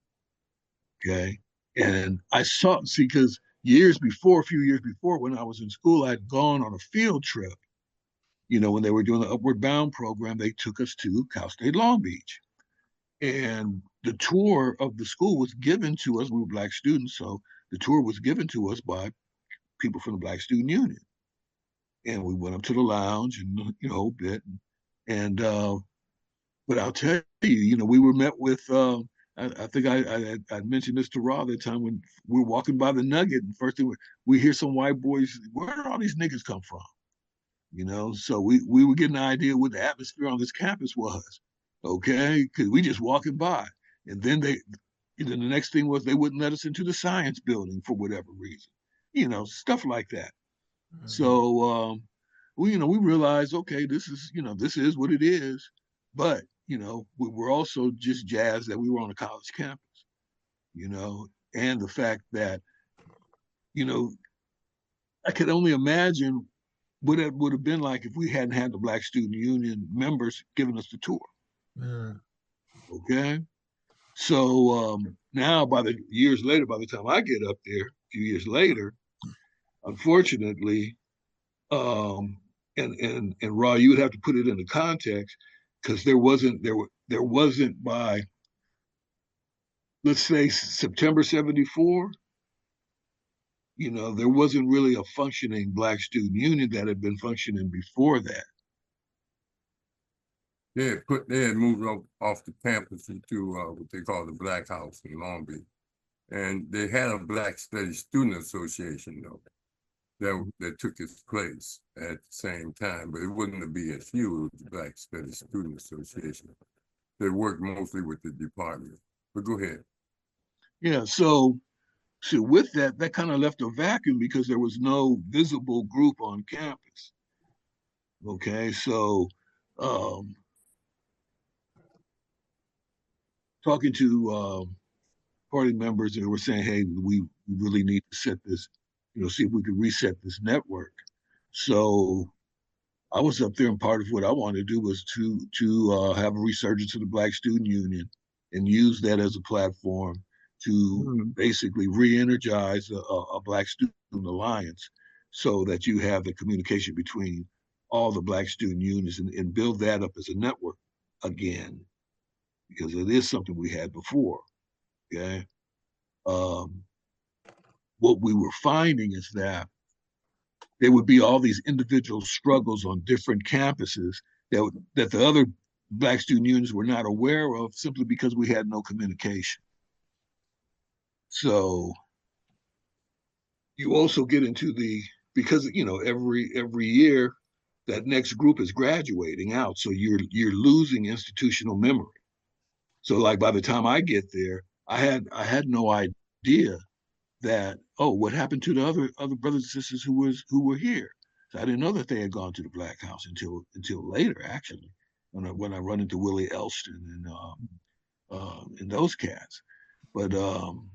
okay? And I saw see because years before, a few years before, when I was in school, I'd gone on a field trip. You know, when they were doing the Upward Bound program, they took us to Cal State Long Beach, and the tour of the school was given to us. We were Black students, so the tour was given to us by people from the Black Student Union. And we went up to the lounge and you know bit and uh but I'll tell you, you know, we were met with uh I, I think I, I I mentioned this to Rob that time when we were walking by the Nugget, and first thing we, we hear some white boys, where do all these niggas come from? You know, so we we were getting an idea what the atmosphere on this campus was, okay? Because we just walking by, and then they, you know, the next thing was they wouldn't let us into the science building for whatever reason, you know, stuff like that. Mm-hmm. So um, we, you know, we realized, okay, this is, you know, this is what it is, but you know, we were also just jazzed that we were on a college campus, you know, and the fact that, you know, I could only imagine what it would have been like if we hadn't had the Black Student Union members giving us the tour. Yeah. Okay. So um, now, by the years later, by the time I get up there, a few years later, unfortunately, um, and and and Raw, you would have to put it into context because there wasn't there there wasn't by let's say September seventy-four. You know, there wasn't really a functioning Black student union that had been functioning before that. They had put they had moved off, off the campus into uh, what they call the Black House in Long Beach, and they had a Black Studies Student Association though that that took its place at the same time, but it wasn't a B S U, it was the Black Studies Student Association. They worked mostly with the department. But go ahead. Yeah, so So with that, that kind of left a vacuum because there was no visible group on campus. Okay, so um, talking to um, party members, they were saying, "Hey, we, we really need to set this, you know, see if we could reset this network." So I was up there, and part of what I wanted to do was to to uh, have a resurgence of the Black Student Union and use that as a platform to Mhm. basically re-energize a, a Black Student Alliance, so that you have the communication between all the Black student unions and, and build that up as a network again, because it is something we had before. Okay, um, what we were finding is that there would be all these individual struggles on different campuses that that the other Black student unions were not aware of, simply because we had no communication. So you also get into the, because you know every every year that next group is graduating out, so you're you're losing institutional memory. So like by the time I get there, I had I had no idea that, oh, what happened to the other other brothers and sisters who was who were here. So I didn't know that they had gone to the Black House until until later, actually, when I when I run into Willie Elston and um, uh, and those cats. But um,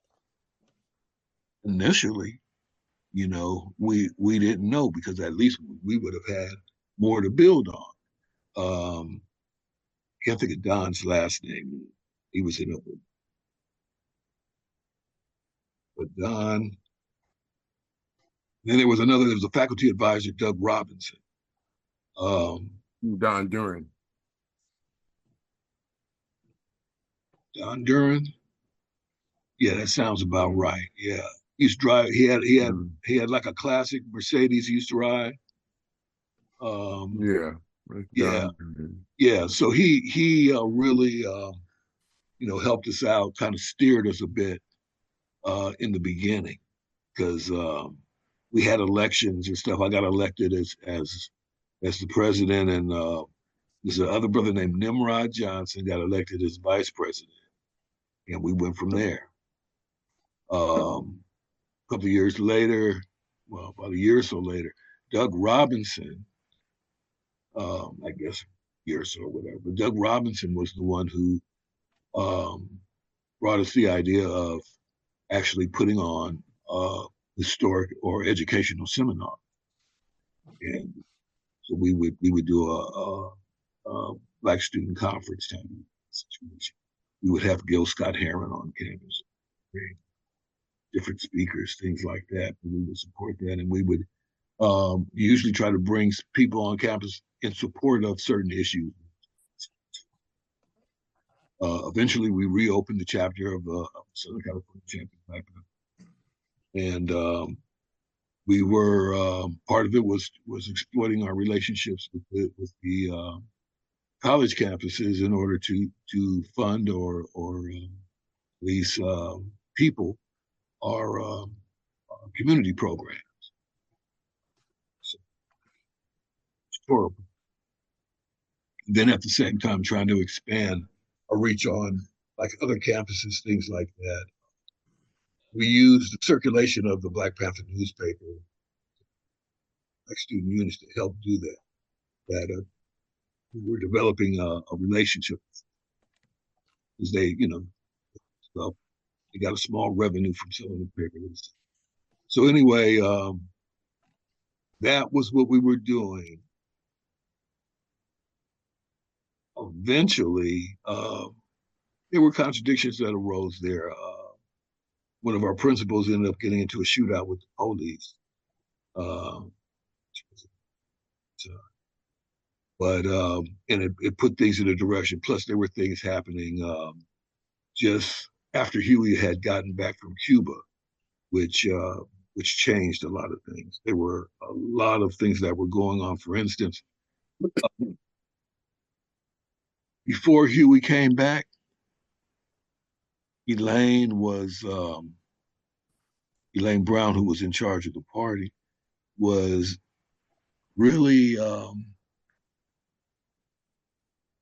initially, you know, we we didn't know, because at least we would have had more to build on. Um, I can't think of Don's last name. He was in it, but Don. Then there was another. There was a faculty advisor, Doug Robinson. Um, Don Duran. Don Duran. Yeah, that sounds about right. Yeah, he used to drive. He had he had Mhm. he had like a classic Mercedes he used to ride. Um, Yeah, that's yeah, Don Duran. yeah. So he he uh, really uh, you know helped us out, kind of steered us a bit uh, in the beginning, because um, we had elections and stuff. I got elected as as as the president, and uh, there's another brother named Nimrod Johnson got elected as vice president, and we went from there. Um, a couple of years later, well, about a year or so later, Doug Robinson, um, I guess a year or so or whatever, but Doug Robinson was the one who um, brought us the idea of actually putting on a historic or educational seminar. And so we would we would do a, a, a Black student conference type of situation. We would have Gil Scott Heron on campus, different speakers, things like that. And we would support that, and we would um, usually try to bring people on campus in support of certain issues. Uh, eventually, we reopened the chapter of, uh, of Southern California Champion back then, and um, we were um, part of it was was exploiting our relationships with the, with the uh, college campuses in order to to fund or or uh, lease uh, people our, um, our community program. So it's horrible. Then at the same time, trying to expand our reach on like other campuses, things like that. We used the circulation of the Black Panther newspaper, like student units, to help do that. That uh, we were developing a, a relationship, because they, you know, well, they got a small revenue from selling the paper. So anyway, um, that was what we were doing. Eventually, uh, there were contradictions that arose there. Uh, one of our principals ended up getting into a shootout with the police. Uh, but um, and it, it put things in a direction. Plus, there were things happening um, just after Huey had gotten back from Cuba, which uh, which changed a lot of things. There were a lot of things that were going on. For instance, before Huey came back, Elaine was um, Elaine Brown, who was in charge of the party, was really um,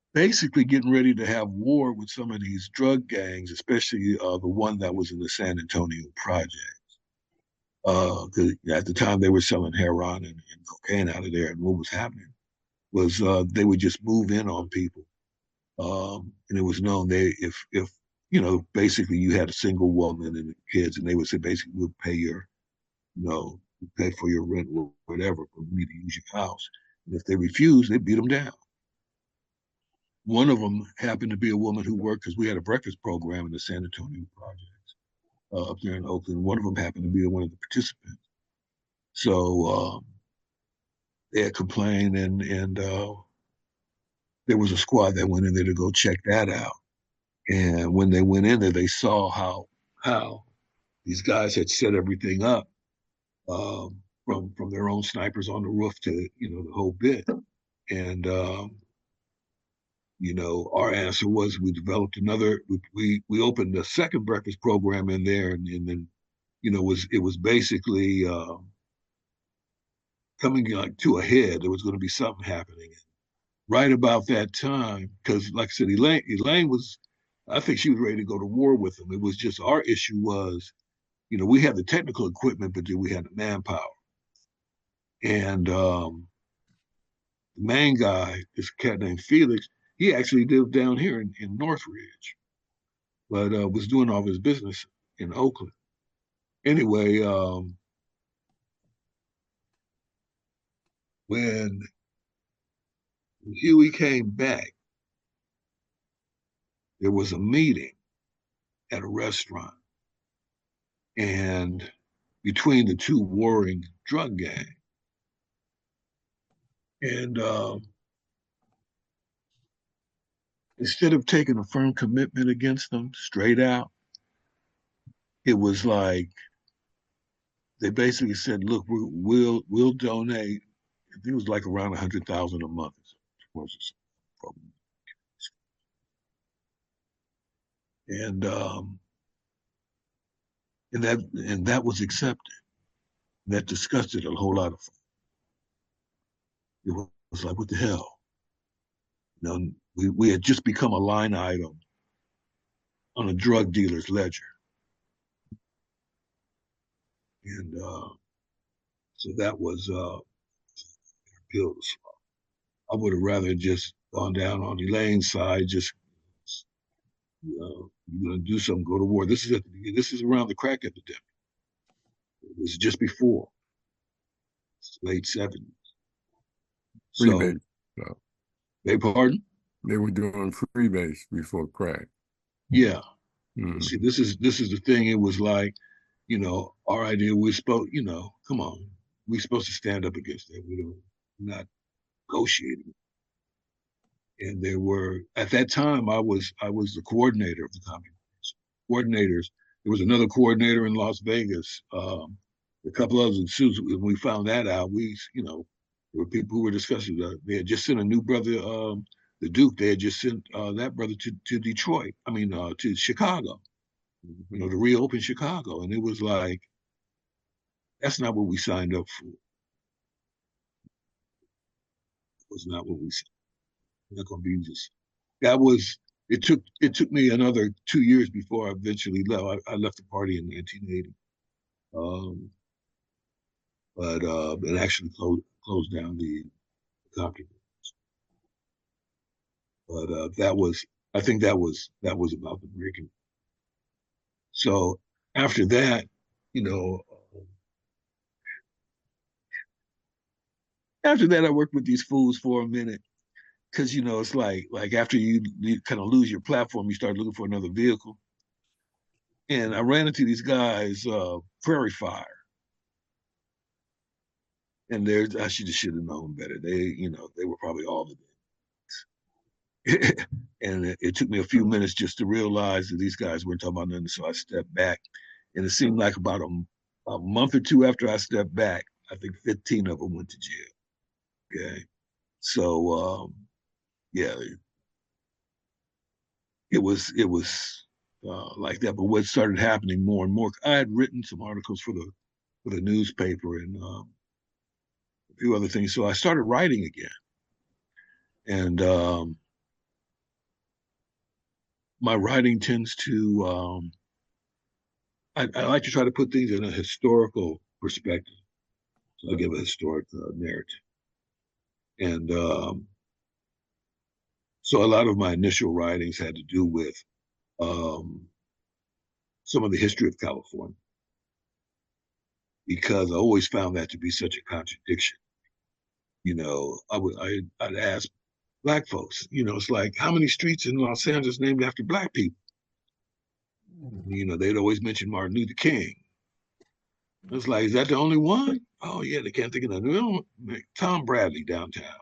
basically getting ready to have war with some of these drug gangs, especially uh, the one that was in the San Antonio project. Because uh, at the time they were selling heroin and, and cocaine out of there, and what was happening was uh, they would just move in on people, um, and it was known they if if you know basically you had a single woman and kids, and they would say basically we'll pay your you know pay for your rent or whatever for me to use your house, and if they refused, they beat them down. One of them happened to be a woman who worked because we had a breakfast program in the San Antonio projects uh, up there in Oakland. One of them happened to be one of the participants. So um, they had complained, and and uh, there was a squad that went in there to go check that out. And when they went in there, they saw how how these guys had set everything up um, from from their own snipers on the roof to you know the whole bit. And um, you know, our answer was we developed another. We we, we opened a second breakfast program in there, and, and then you know was it was basically uh, coming like to a head. There was going to be something happening right about that time because, like I said, Elaine Elaine was. I think she was ready to go to war with them. It was just our issue was, you know, we had the technical equipment, but then we had the manpower. And um, the main guy, this cat named Felix, he actually lived down here in, in Northridge, but uh, was doing all his business in Oakland. Anyway, um, when Huey came back, there was a meeting at a restaurant, and between the two warring drug gangs. And um, instead of taking a firm commitment against them straight out, it was like they basically said, "Look, we, we'll we'll donate." I think it was like around a hundred thousand a month. And um, and that and that was accepted. That disgusted a whole lot of. It was like, what the hell? You know, we we had just become a line item on a drug dealer's ledger, and uh, so that was uh, pills. I would have rather just gone down on Elaine's side, just you know, you're gonna do something, go to war. This is at the, this is around the crack epidemic. It was just before late seventies. So, Freebase. So they pardon? they were doing freebase before crack. Yeah. Mm-hmm. See, this is this is the thing. It was like, you know, our idea we're supposed, you know, come on, we're supposed to stand up against that. We don't we're not negotiating. And there were at that time I was I was the coordinator of the community coordinators. There was another coordinator in Las Vegas. Um, a couple others in Suits. When we found that out, we, you know, there were people who were discussing. Uh, they had just sent a new brother, um, the Duke. They had just sent uh, that brother to, to Detroit. I mean, uh, to Chicago. You know, to reopen Chicago, and it was like that's not what we signed up for. It was not what we signed. Not going to be just. That was. It took it took me another two years before I eventually left. I, I left the party in nineteen eighty. Um, but uh, it actually closed closed down the company. But uh, that was, I think that was that was about the breaking. So after that, you know, after that, I worked with these fools for a minute because you know it's like like after you, you kind of lose your platform, you start looking for another vehicle. And I ran into these guys, uh, Prairie Fire, and there's I should have should have known better. They, you know, they were probably all the and it, it, took me a few minutes just to realize that these guys weren't talking about nothing. So I stepped back, and it seemed like about a, a month or two after I stepped back, I think fifteen of them went to jail. Okay, so um, yeah, it, it was it was uh, like that. But what started happening more and more, I had written some articles for the for the newspaper and um, a few other things. So I started writing again, and um, my writing tends to, um, I, I like to try to put things in a historical perspective. So I give a historic uh, narrative. And um, so a lot of my initial writings had to do with um, some of the history of California, because I always found that to be such a contradiction. You know, I would I, I'd ask black folks, you know, it's like, how many streets in Los Angeles named after black people? You know, they'd always mention Martin Luther King. It's like, is that the only one? Oh yeah, they can't think of another. Tom Bradley downtown.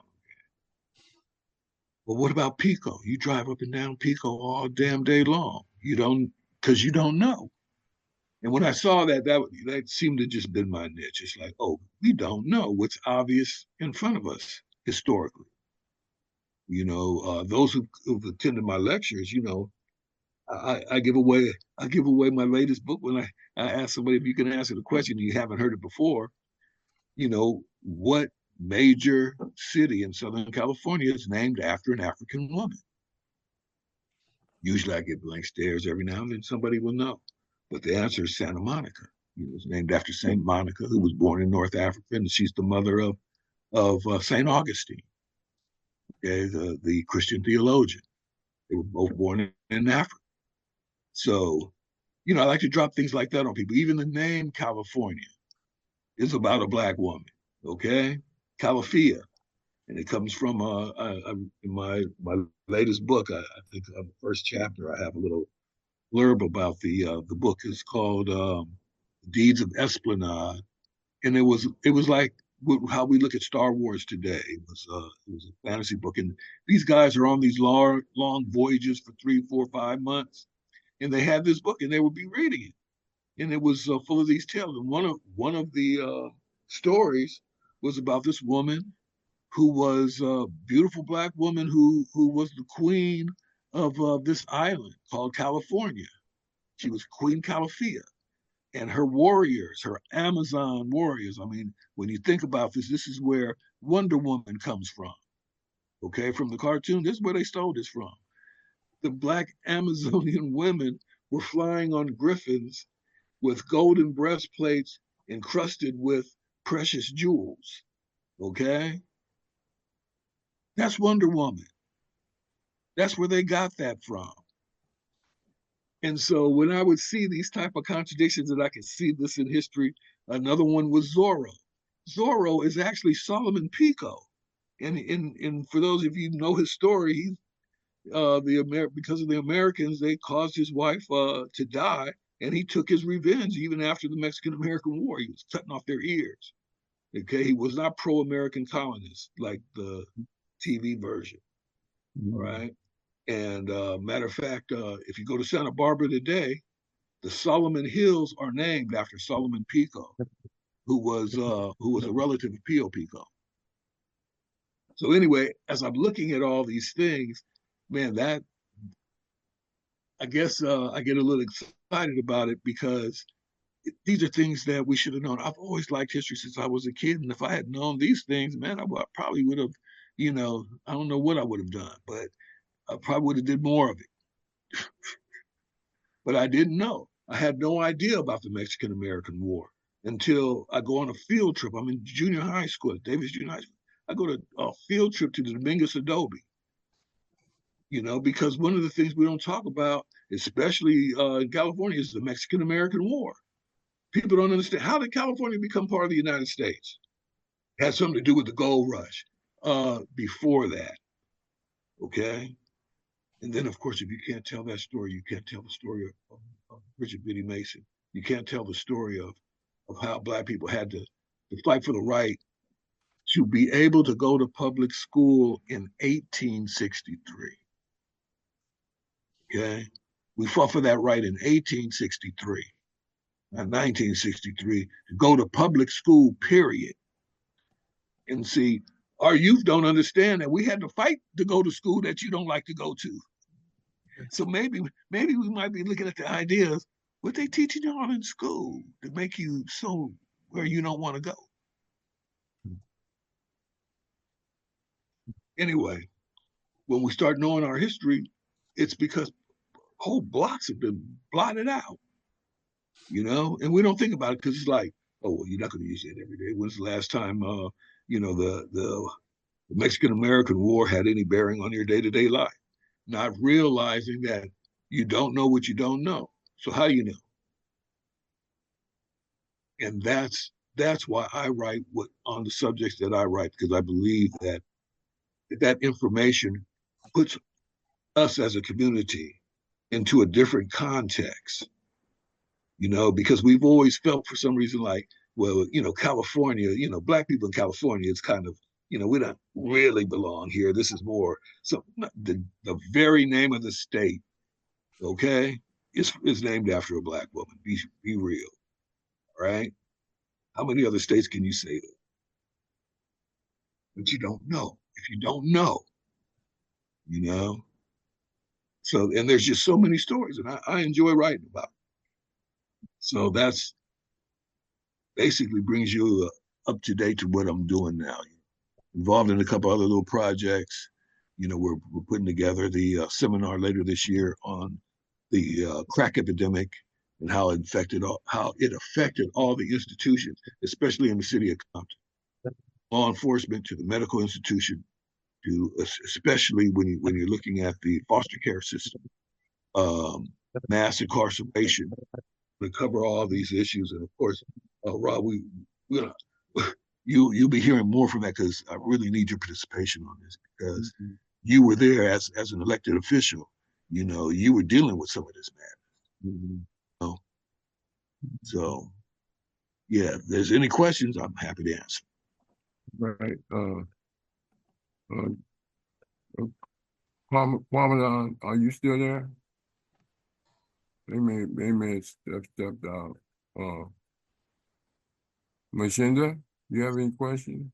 Well, what about Pico? You drive up and down Pico all damn day long. You don't, because you don't know. And when I saw that, that that seemed to just been my niche. It's like, oh, we don't know what's obvious in front of us historically. You know, uh, those who, who've attended my lectures, you know, I, I give away I give away my latest book when I, I ask somebody if you can answer the question you haven't heard it before. You know, what major city in Southern California is named after an African woman? Usually I get blank stares every now and then somebody will know. But the answer is Santa Monica. You know, it's named after Saint Monica, who was born in North Africa, and she's the mother of, of uh, Saint Augustine, okay, the, the Christian theologian. They were both born in, in Africa. So, you know, I like to drop things like that on people. Even the name California is about a black woman, okay? Calafia, and it comes from uh, I, I, in my my latest book. I, I think uh, the first chapter I have a little blurb about the uh, the book is called um, Deeds of Esplanade, and it was it was like how we look at Star Wars today. It was uh, it was a fantasy book, and these guys are on these long long voyages for three, four, five months, and they had this book, and they would be reading it, and it was uh, full of these tales. And one of one of the uh, stories was about this woman who was a beautiful black woman who who was the queen of uh, this island called California. She was Queen Calafia. And her warriors, her Amazon warriors. I mean, when you think about this, this is where Wonder Woman comes from. Okay, from the cartoon, this is where they stole this from. The black Amazonian women were flying on griffins with golden breastplates encrusted with precious jewels. Okay, that's Wonder Woman. That's where they got that from. And so when I would see these type of contradictions, and I could see this in history, another one was Zorro. Zorro is actually Solomon Pico. And in, in for those of you who know his story, he uh, the Amer- because of the Americans, they caused his wife uh, to die, and he took his revenge even after the Mexican American War. He was cutting off their ears. Okay, he was not pro-American colonist like the T V version. Mm-hmm. Right. And uh, matter of fact, uh, if you go to Santa Barbara today, the Solomon Hills are named after Solomon Pico, who was uh, who was a relative of Pio Pico. So anyway, as I'm looking at all these things, man, that I guess uh, I get a little excited about it because it, these are things that we should have known. I've always liked history since I was a kid, and if I had known these things, man, I, I probably would have, you know, I don't know what I would have done, but I probably would have did more of it. But I didn't know. I had no idea about the Mexican American War until I go on a field trip. I'm in junior high school at Davis Junior High School. I go to a field trip to the Dominguez Adobe, you know, because one of the things we don't talk about, especially uh, in California, is the Mexican American War. People don't understand. How did California become part of the United States? It had something to do with the gold rush uh, before that, okay? And then, of course, if you can't tell that story, you can't tell the story of, of, of Richard Biddy Mason. You can't tell the story of, of how Black people had to, to fight for the right to be able to go to public school in eighteen sixty-three. Okay? We fought for that right in eighteen sixty-three, not nineteen sixty-three, to go to public school, period. And see, our youth don't understand that we had to fight to go to school that you don't like to go to. So maybe maybe we might be looking at the ideas, what they teaching y'all in school to make you so where you don't want to go. Anyway, when we start knowing our history, it's because whole blocks have been blotted out, you know, and we don't think about it because it's like, oh, well, you're not going to use it every day. When's the last time, uh, you know, the the Mexican American War had any bearing on your day to day life? Not realizing that you don't know what you don't know. So how you know? And that's that's why I write what on the subjects that I write, because I believe that that information puts us as a community into a different context, you know, because we've always felt for some reason like, well, you know, California, you know, black people in California, it's kind of, you know, we don't really belong here. This is more so the, the very name of the state, okay, is is named after a black woman. Be be real, right? How many other states can you say that? But you don't know. If you don't know, you know. So, and there's just so many stories, and I, I enjoy writing about it. So that's basically brings you uh, up to date to what I'm doing now. Involved in a couple other little projects. You know, we're, we're putting together the uh, seminar later this year on the uh, crack epidemic and how it affected all, how it affected all the institutions, especially in the city of Compton, law enforcement to the medical institution, to especially when you when you're looking at the foster care system, um, mass incarceration, to cover all these issues. And of course, uh, Rob, we we you you'll be hearing more from that because I really need your participation on this because mm-hmm. you were there as as an elected official. You know, you were dealing with some of this madness. Mm-hmm. So, so, yeah, if there's any questions, I'm happy to answer. Right. Uh, uh, Kwame, Kwame, uh, are you still there? They may, they may step stepped out. Uh, Mashinda, you have any questions?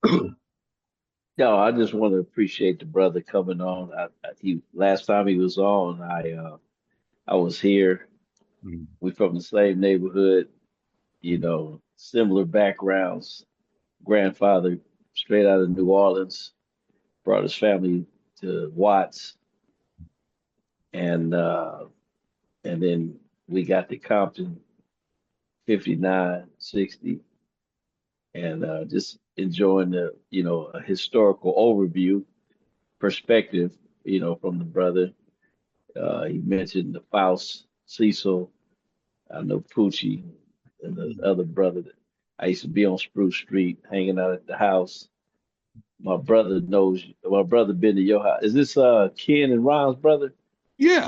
No, I just want to appreciate the brother coming on. I, I, he last time he was on, I uh, I was here. Mm-hmm. We from the same neighborhood, you know, similar backgrounds. Grandfather straight out of New Orleans, brought his family to Watts, and uh, and then we got to Compton, fifty-nine, sixty, and uh, just enjoying the, you know, a historical overview perspective, you know, from the brother. Uh, he mentioned the Faust, Cecil, I know Poochie, and the other brother. That I used to be on Spruce Street, hanging out at the house. My brother knows. My brother been to your house. Is this uh Ken and Ron's brother? Yeah.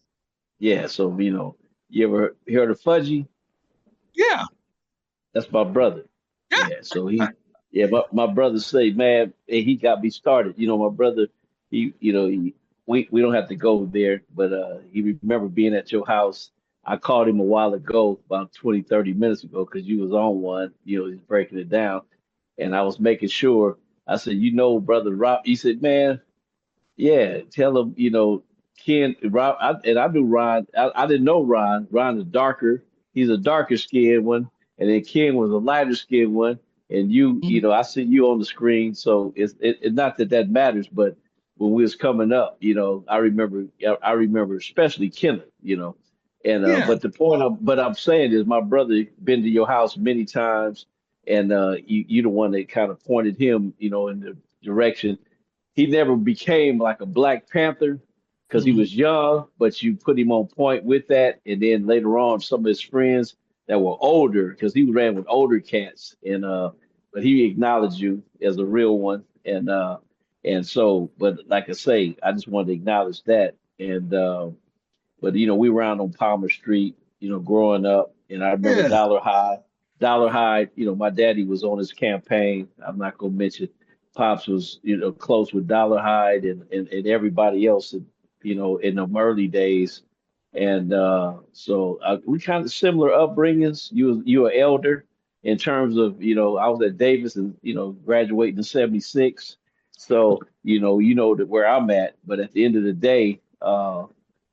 Yeah. So you know, you ever heard of Fudgy? Yeah. That's my brother. Yeah. Yeah. So he, yeah, my, my brother say, man, and he got me started. You know, my brother, he, you know, he, we we don't have to go there, but uh, he remember being at your house. I called him a while ago, about twenty, thirty minutes ago, because you was on one. You know, he's breaking it down, and I was making sure. I said, you know, brother Rob. He said, man, yeah, tell him, you know, Ken, Rob, I, and I knew Ron. I, I didn't know Ron. Ron is darker. He's a darker skinned one, and then Ken was a lighter skinned one. And you, you know, I see you on the screen, so it's it, it not that that matters, but when we was coming up, you know, I remember, I remember especially Kenneth, you know, and uh, yeah. But the point, of, but I'm saying is, my brother been to your house many times, and uh, you you the one that kind of pointed him, you know, in the direction. He never became like a Black Panther because mm-hmm. he was young, but you put him on point with that, and then later on, some of his friends that were older, because he ran with older cats, and uh, but he acknowledged you as a real one, and uh, and so, but like I say, I just wanted to acknowledge that, and uh, but you know, we were around on Palmer Street, you know, growing up, and I remember yeah. Dollar High, Dollar High, you know, my daddy was on his campaign. I'm not gonna mention. Pops was, you know, close with Dollar Hyde and, and, and everybody else, you know, in the early days. And uh, so uh, we kind of similar upbringings. You you were elder in terms of, you know, I was at Davis and, you know, graduating in seventy-six. So, you know, you know that where I'm at. But at the end of the day, uh,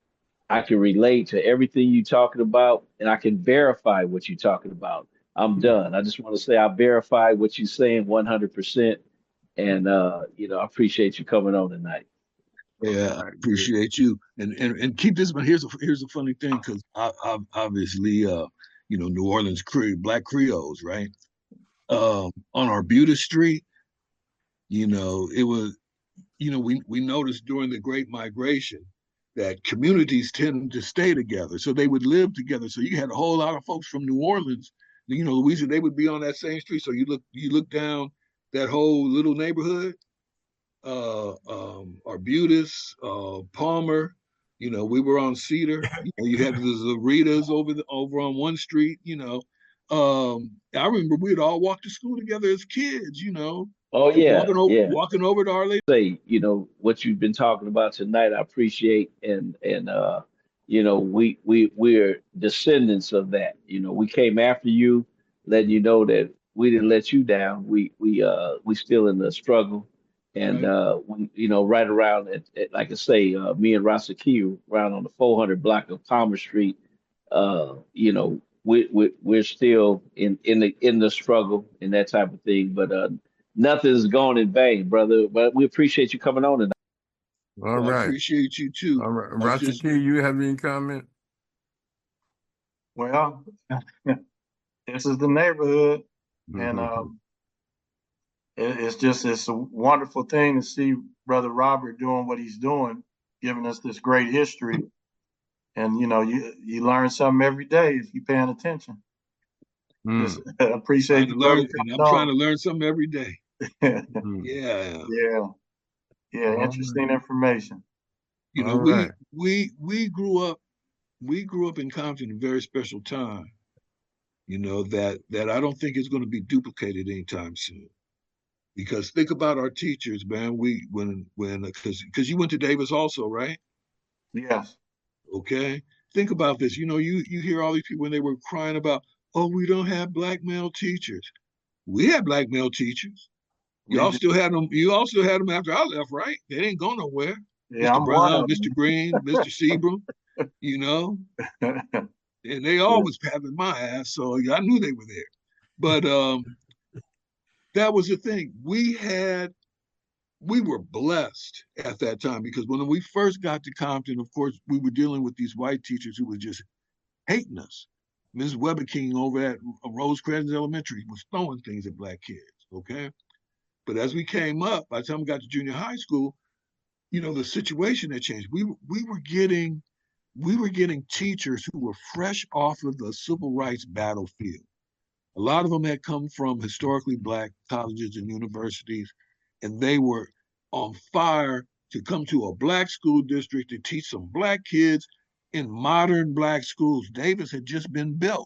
I can relate to everything you're talking about, and I can verify what you're talking about. I'm done. I just want to say I verify what you're saying one hundred percent. And, uh, you know, I appreciate you coming on tonight. Yeah, I appreciate you. And and and keep this, but here's a here's a funny thing, because I, I obviously uh you know, New Orleans Cre Black Creoles, right? Um, on Arbutus Street, you know, it was, you know, we we noticed during the Great Migration that communities tend to stay together, so they would live together. So you had a whole lot of folks from New Orleans, you know, Louisiana, they would be on that same street. So you look you look down that whole little neighborhood, uh, um, Arbutus, uh, Palmer. You know, we were on Cedar. You know, you had the Zaritas over the over on one street. You know, um, I remember we'd all walk to school together as kids. You know, Oh yeah, walking over yeah. walking over to Our Lady. Say, you know, what you've been talking about tonight, I appreciate, and and uh, you know, we we we're descendants of that. You know, we came after you, letting you know that we didn't let you down. We we uh we still in the struggle, and Right. uh we, you know, right around at, at like I say, uh, me and Rasaki around on the four hundred block of Palmer Street. Uh, you know, we we we're still in in the in the struggle and that type of thing, but uh nothing's gone in vain, brother. But we appreciate you coming on tonight. All Well, I right. appreciate you too. All right. I was just, Rashaki, you have any comment? Well, this is the neighborhood, and Mhm. um, it, it's just it's a wonderful thing to see Brother Robert doing what he's doing, giving us this great history. And you know, you you learn something every day if you're paying attention. Mm. Just appreciate trying to the brother learn, and I'm coming trying to learn something every day. on. Mm. Yeah. Yeah, yeah, All interesting right. information. You know, All we right. we we grew up we grew up in Compton at a very special time, you know, that that I don't think is going to be duplicated anytime soon. Because think about our teachers, man. We when when because because you went to Davis also, right? Yes, Okay. Think about this. You know, you you hear all these people when they were crying about, oh, we don't have black male teachers. We had black male teachers. we Y'all do. still had them. You all still had them after I left, right? They didn't go nowhere. Yeah, mister I'm one Brown, of mister Green, mister Seabrook, you know, them. and they Yeah. always having my ass, so I knew they were there. But um, that was the thing. We had, we were blessed at that time, because when we first got to Compton, of course, we were dealing with these white teachers who were just hating us. Missus Weber King over at Rosecrans Elementary was throwing things at black kids. Okay. But as we came up, by the time we got to junior high school, you know, the situation had changed. We we were getting we were getting teachers who were fresh off of the civil rights battlefield. A lot of them had come from historically black colleges and universities, and they were on fire to come to a black school district to teach some black kids in modern black schools. Davis had just been built,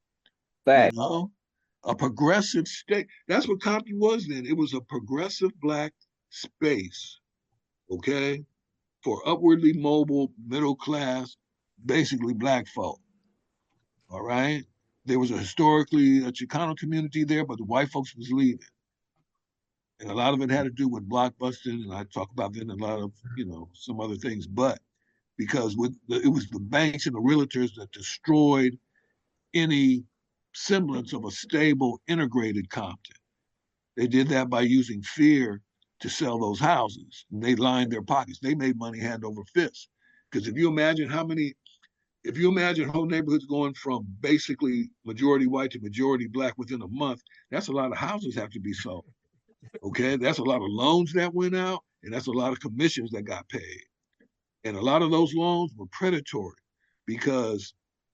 you Fact. know, a progressive state. That's what Compton was then. It was a progressive black space, okay, for upwardly mobile, middle class, basically black folk. All right. There was a historically a Chicano community there, but the white folks was leaving. And a lot of it had to do with blockbusting, and I talk about then a lot of, you know, some other things. But because with the, it was the banks and the realtors that destroyed any semblance of a stable, integrated Compton. They did that by using fear to sell those houses. And they lined their pockets. They made money hand over fist. Because if you imagine how many, if you imagine whole neighborhoods going from basically majority white to majority black within a month, that's a lot of houses have to be sold. Okay, that's a lot of loans that went out, and that's a lot of commissions that got paid. And a lot of those loans were predatory, because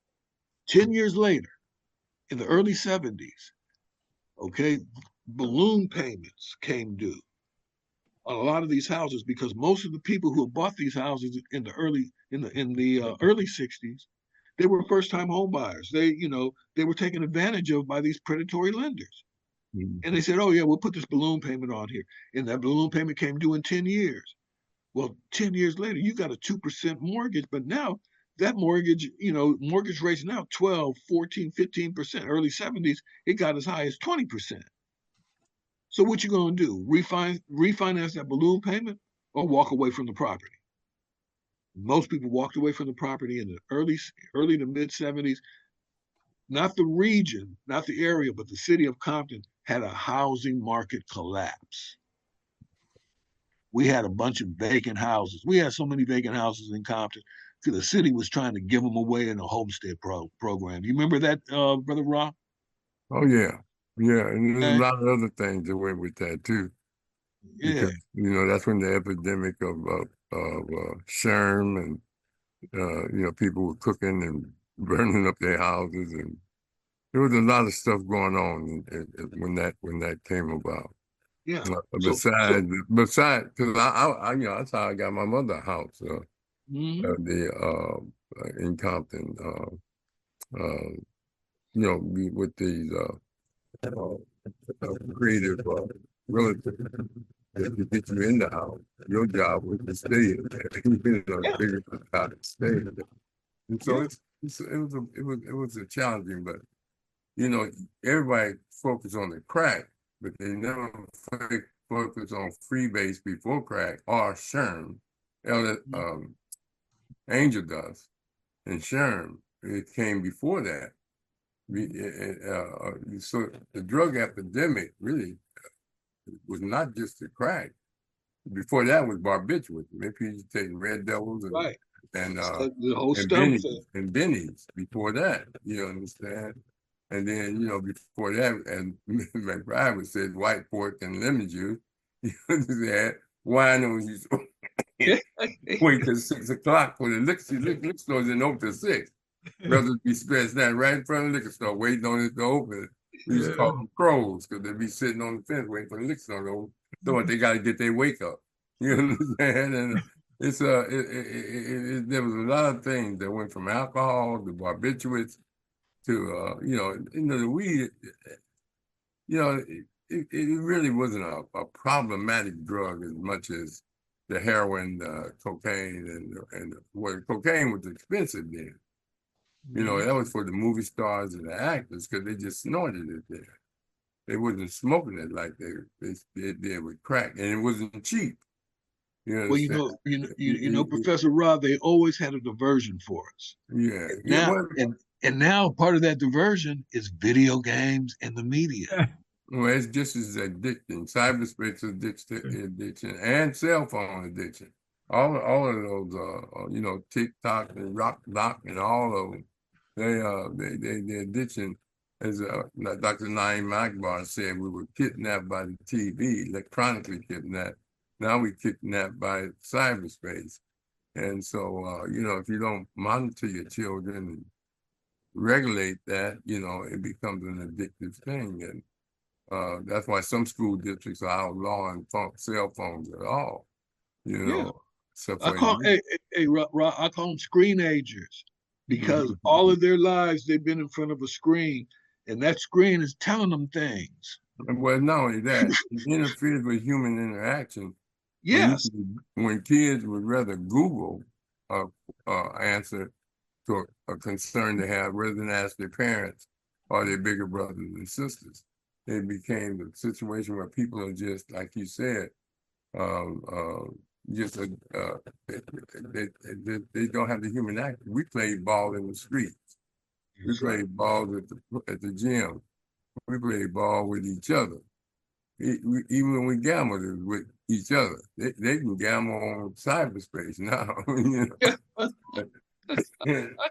ten years later, in the early seventies, okay, balloon payments came due on a lot of these houses, because most of the people who bought these houses in the early in the in the uh, early sixties, they were first time home buyers. They, you know, they were taken advantage of by these predatory lenders. Mhm. And they said, oh yeah, we'll put this balloon payment on here. And that balloon payment came due in ten years. Well, ten years later, you got a two percent mortgage, but now that mortgage, you know, mortgage rates now twelve, fourteen, fifteen percent. Early seventies, it got as high as twenty percent. So what you gonna do? Refinance, refinance that balloon payment, or walk away from the property? Most people walked away from the property in the early, early to mid seventies. Not the region, not the area, but the city of Compton had a housing market collapse. we had a bunch of vacant houses. We had so many vacant houses in Compton. The city was trying to give them away in a homestead pro- program. You remember that, uh, Brother Rob? Oh yeah, yeah, and there's a Okay. lot of other things that went with that too, Yeah. because you know that's when the epidemic of of, of uh, Sherm and uh, you know people were cooking and burning up their houses, and there was a lot of stuff going on in, in, when that when that came about. Yeah. Uh, So, so besides, besides, because I, I, I, you know, that's how I got my mother a house. Uh, mhm. uh, the uh, uh, in Compton, uh, uh, you know, we- with these uh, uh, uh, creative uh, relatives that to get you in the house. Your job was to stay in there. You know, Yeah. figure out how to stay in there. And so Yeah. it's, it's it was a it was it was a challenging, but you know, everybody focused on the crack, but they never fo- focused on freebase before crack or Sherm. Elliot, um, Angel Dust and Sherm. It came before that. We, it, uh, uh, so the drug epidemic really was not just the crack. Before that was barbiturates. Maybe you take Red Devils and Right. and uh So the whole and stump Benny's thing. and Benny's before that. You understand? And then you know before that, and McBride would say white pork and lemon juice. You understand? Wine was wait till six o'clock for the liquor, liquor, liquor stores didn't open till six. Brothers be stretched out right in front of the liquor store, waiting on it to open. We used to call Yeah. them crows because they'd be sitting on the fence waiting for the liquor store to open. So they got to get their wake up. You understand? And it's uh, it, it, it, it, there was a lot of things that went from alcohol to barbiturates to uh, you know, you know, the weed. You know, it, it really wasn't a, a problematic drug as much as the heroin, uh, cocaine, and and well, cocaine was expensive then. You know, Mhm. that was for the movie stars and the actors because they just snorted it there. They wasn't smoking it like they they, they did with crack, and it wasn't cheap. You Well, you understand? know, you know, you, you know, It- it- Professor Rob, they always had a diversion for us. yeah, And yeah. now, Well, and and now part of that diversion is video games and the media. well, it's just as addicting. Cyberspace addiction, addiction, and cell phone addiction. All all of those, uh, uh, you know, TikTok and Rock Doc and all of them. They uh they they the addiction, as uh, Doctor Naeem Akbar said, we were kidnapped by the T V, electronically kidnapped. Now we kidnapped by cyberspace. And so uh, you know, if you don't monitor your children and regulate that, you know, it becomes an addictive thing. And uh, that's why some school districts are outlawing phone, cell phones at all, you Yeah, know, except I for call hey, hey, hey Rob, Rob, I call them screenagers because all of their lives they've been in front of a screen, and that screen is telling them things. well, not only that, it interferes with human interaction. When you Yes. when kids would rather Google a, a answer to a, a concern they have rather than ask their parents or their bigger brothers and sisters, it became the situation where people are just like you said, um, uh, just a, uh, they, they, they, they don't have the human act. We played ball in the streets. We That's right. played ball at the at the gym. We played ball with each other. Even when we gambled with each other, they, they can gamble on cyberspace now. You know?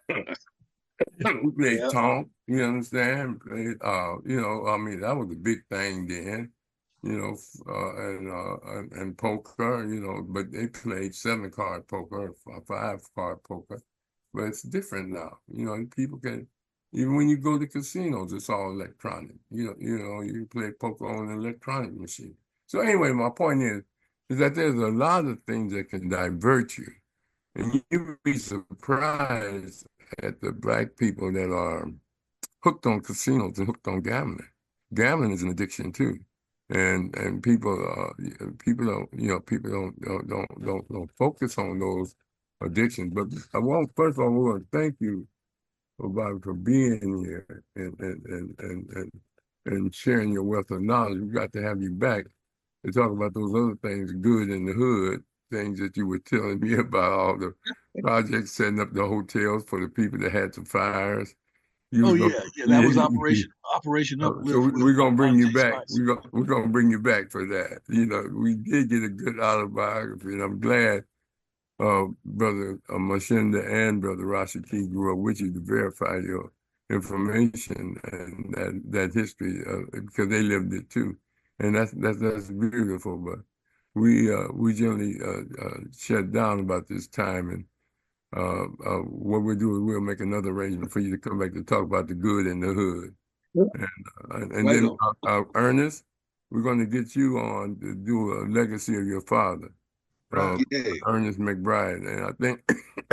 We played Yeah. Tonk, you understand? Played, uh, you know, I mean, that was a big thing then, you know, uh, and, uh, and and poker, you know, but they played seven card poker, five card poker, but it's different now. You know, people can, even when you go to casinos, it's all electronic. You know, you know, you play poker on an electronic machine. So anyway, my point is, is that there's a lot of things that can divert you, and you would be surprised at the black people that are hooked on casinos and hooked on gambling. Gambling is an addiction too, and and people uh people don't you know people don't don't don't don't, don't focus on those addictions. But I want first of all, I want to thank you about for being here and and and and and, and sharing your wealth of knowledge. We got to have you back to talk about those other things good in the hood, things that you were telling me about, all the projects setting up the hotels for the people that had the fires. You Oh was gonna, yeah, yeah. That yeah, was you, Operation Operation Uh, Uplift. so we, with we're gonna bring you Monte back. Spicer. We're gonna we're gonna bring you back for that. You know, we did get a good autobiography, and I'm glad uh, Brother uh, Mashinda and Brother Rashid Key grew up with you to verify your information and that that history uh, because they lived it too, and that's that's that's beautiful. But we uh, we generally uh, uh, shut down about this time, and uh, uh, what we'll do is we'll make another arrangement for you to come back to talk about the good in the hood. And, uh, and Right then on. uh, uh, Ernest, we're going to get you on to do a legacy of your father, uh, Right. Yeah. Ernest McBride. And I think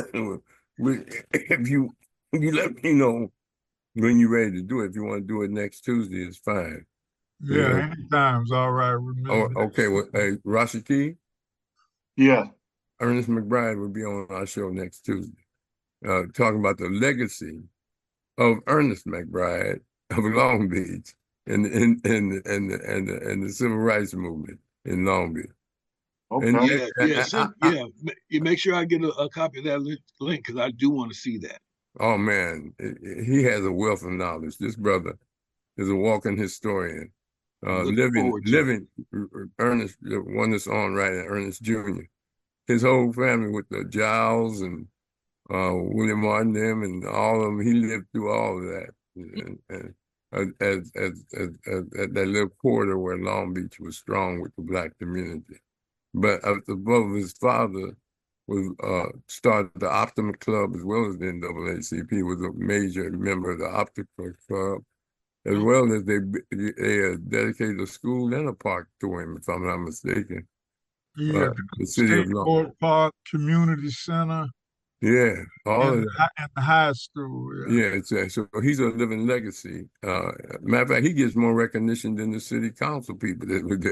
we, if you if you let me know when you're ready to do it, if you want to do it next Tuesday, it's fine. Yeah, Yeah. anytime's all right with me. Oh, okay. Well, hey, Rashiki, Yeah. Ernest McBride will be on our show next Tuesday, uh, talking about the legacy of Ernest McBride of Long Beach and and and and the, and the, and the civil rights movement in Long Beach. And, Okay. Yeah. and- Yeah. and Send, I- I- yeah. ma- You make sure I get a, a copy of that li- link because I do want to see that. oh man, he has a wealth of knowledge. This brother is a walking historian. I'm Uh, looking living, forward to it. living. Ernest, the one that's on right now, Ernest Junior His whole family with the Giles and uh, William Martin, them and all of them. He lived through all of that, and, and as, as, as, as, as, as that little corridor where Long Beach was strong with the black community. But uh, above his father was uh, started the Optima Club as well as the N double A C P. Was a major member of the Optima Club, as well as they they uh, dedicated a school and a park to him, if I'm not mistaken. Uh, Yeah, the city of Long. Skateboard Park, Community Center, Yeah, all of and, that. and the high school. Yeah. Yeah, it's, uh, so he's a living legacy. Uh, matter of fact, he gets more recognition than the city council people that were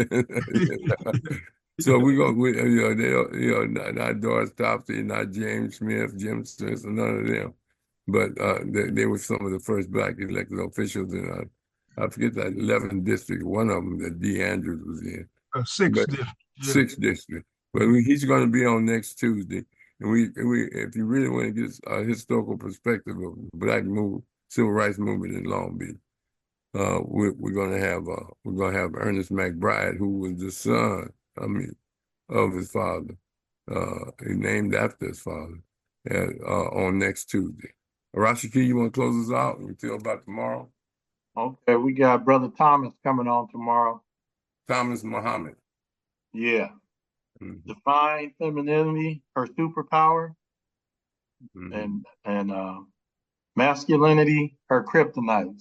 there. So we go, we, you know, they, you know, not, not Doris Topsy, not James Smith, Jim Smith, none of them, but uh, they, they were some of the first black elected officials in, uh, I forget that eleventh district, one of them that D. Andrews was in, Uh, sixth but district. Yeah. sixth district. But we, he's going to be on next Tuesday. And we, we, if you really want to get a historical perspective of the black move, civil rights movement in Long Beach, uh, we're, we're going to have uh, we're going to have Ernest McBride, who was the son, I mean, of his father. Uh, he named after his father, and, uh, on next Tuesday. Rashiki, you want to close us out until about tomorrow? Okay. We got Brother Thomas coming on tomorrow. Thomas Muhammad. Yeah. Mhm. Define femininity, her superpower, Mhm. and and uh, masculinity, her kryptonite.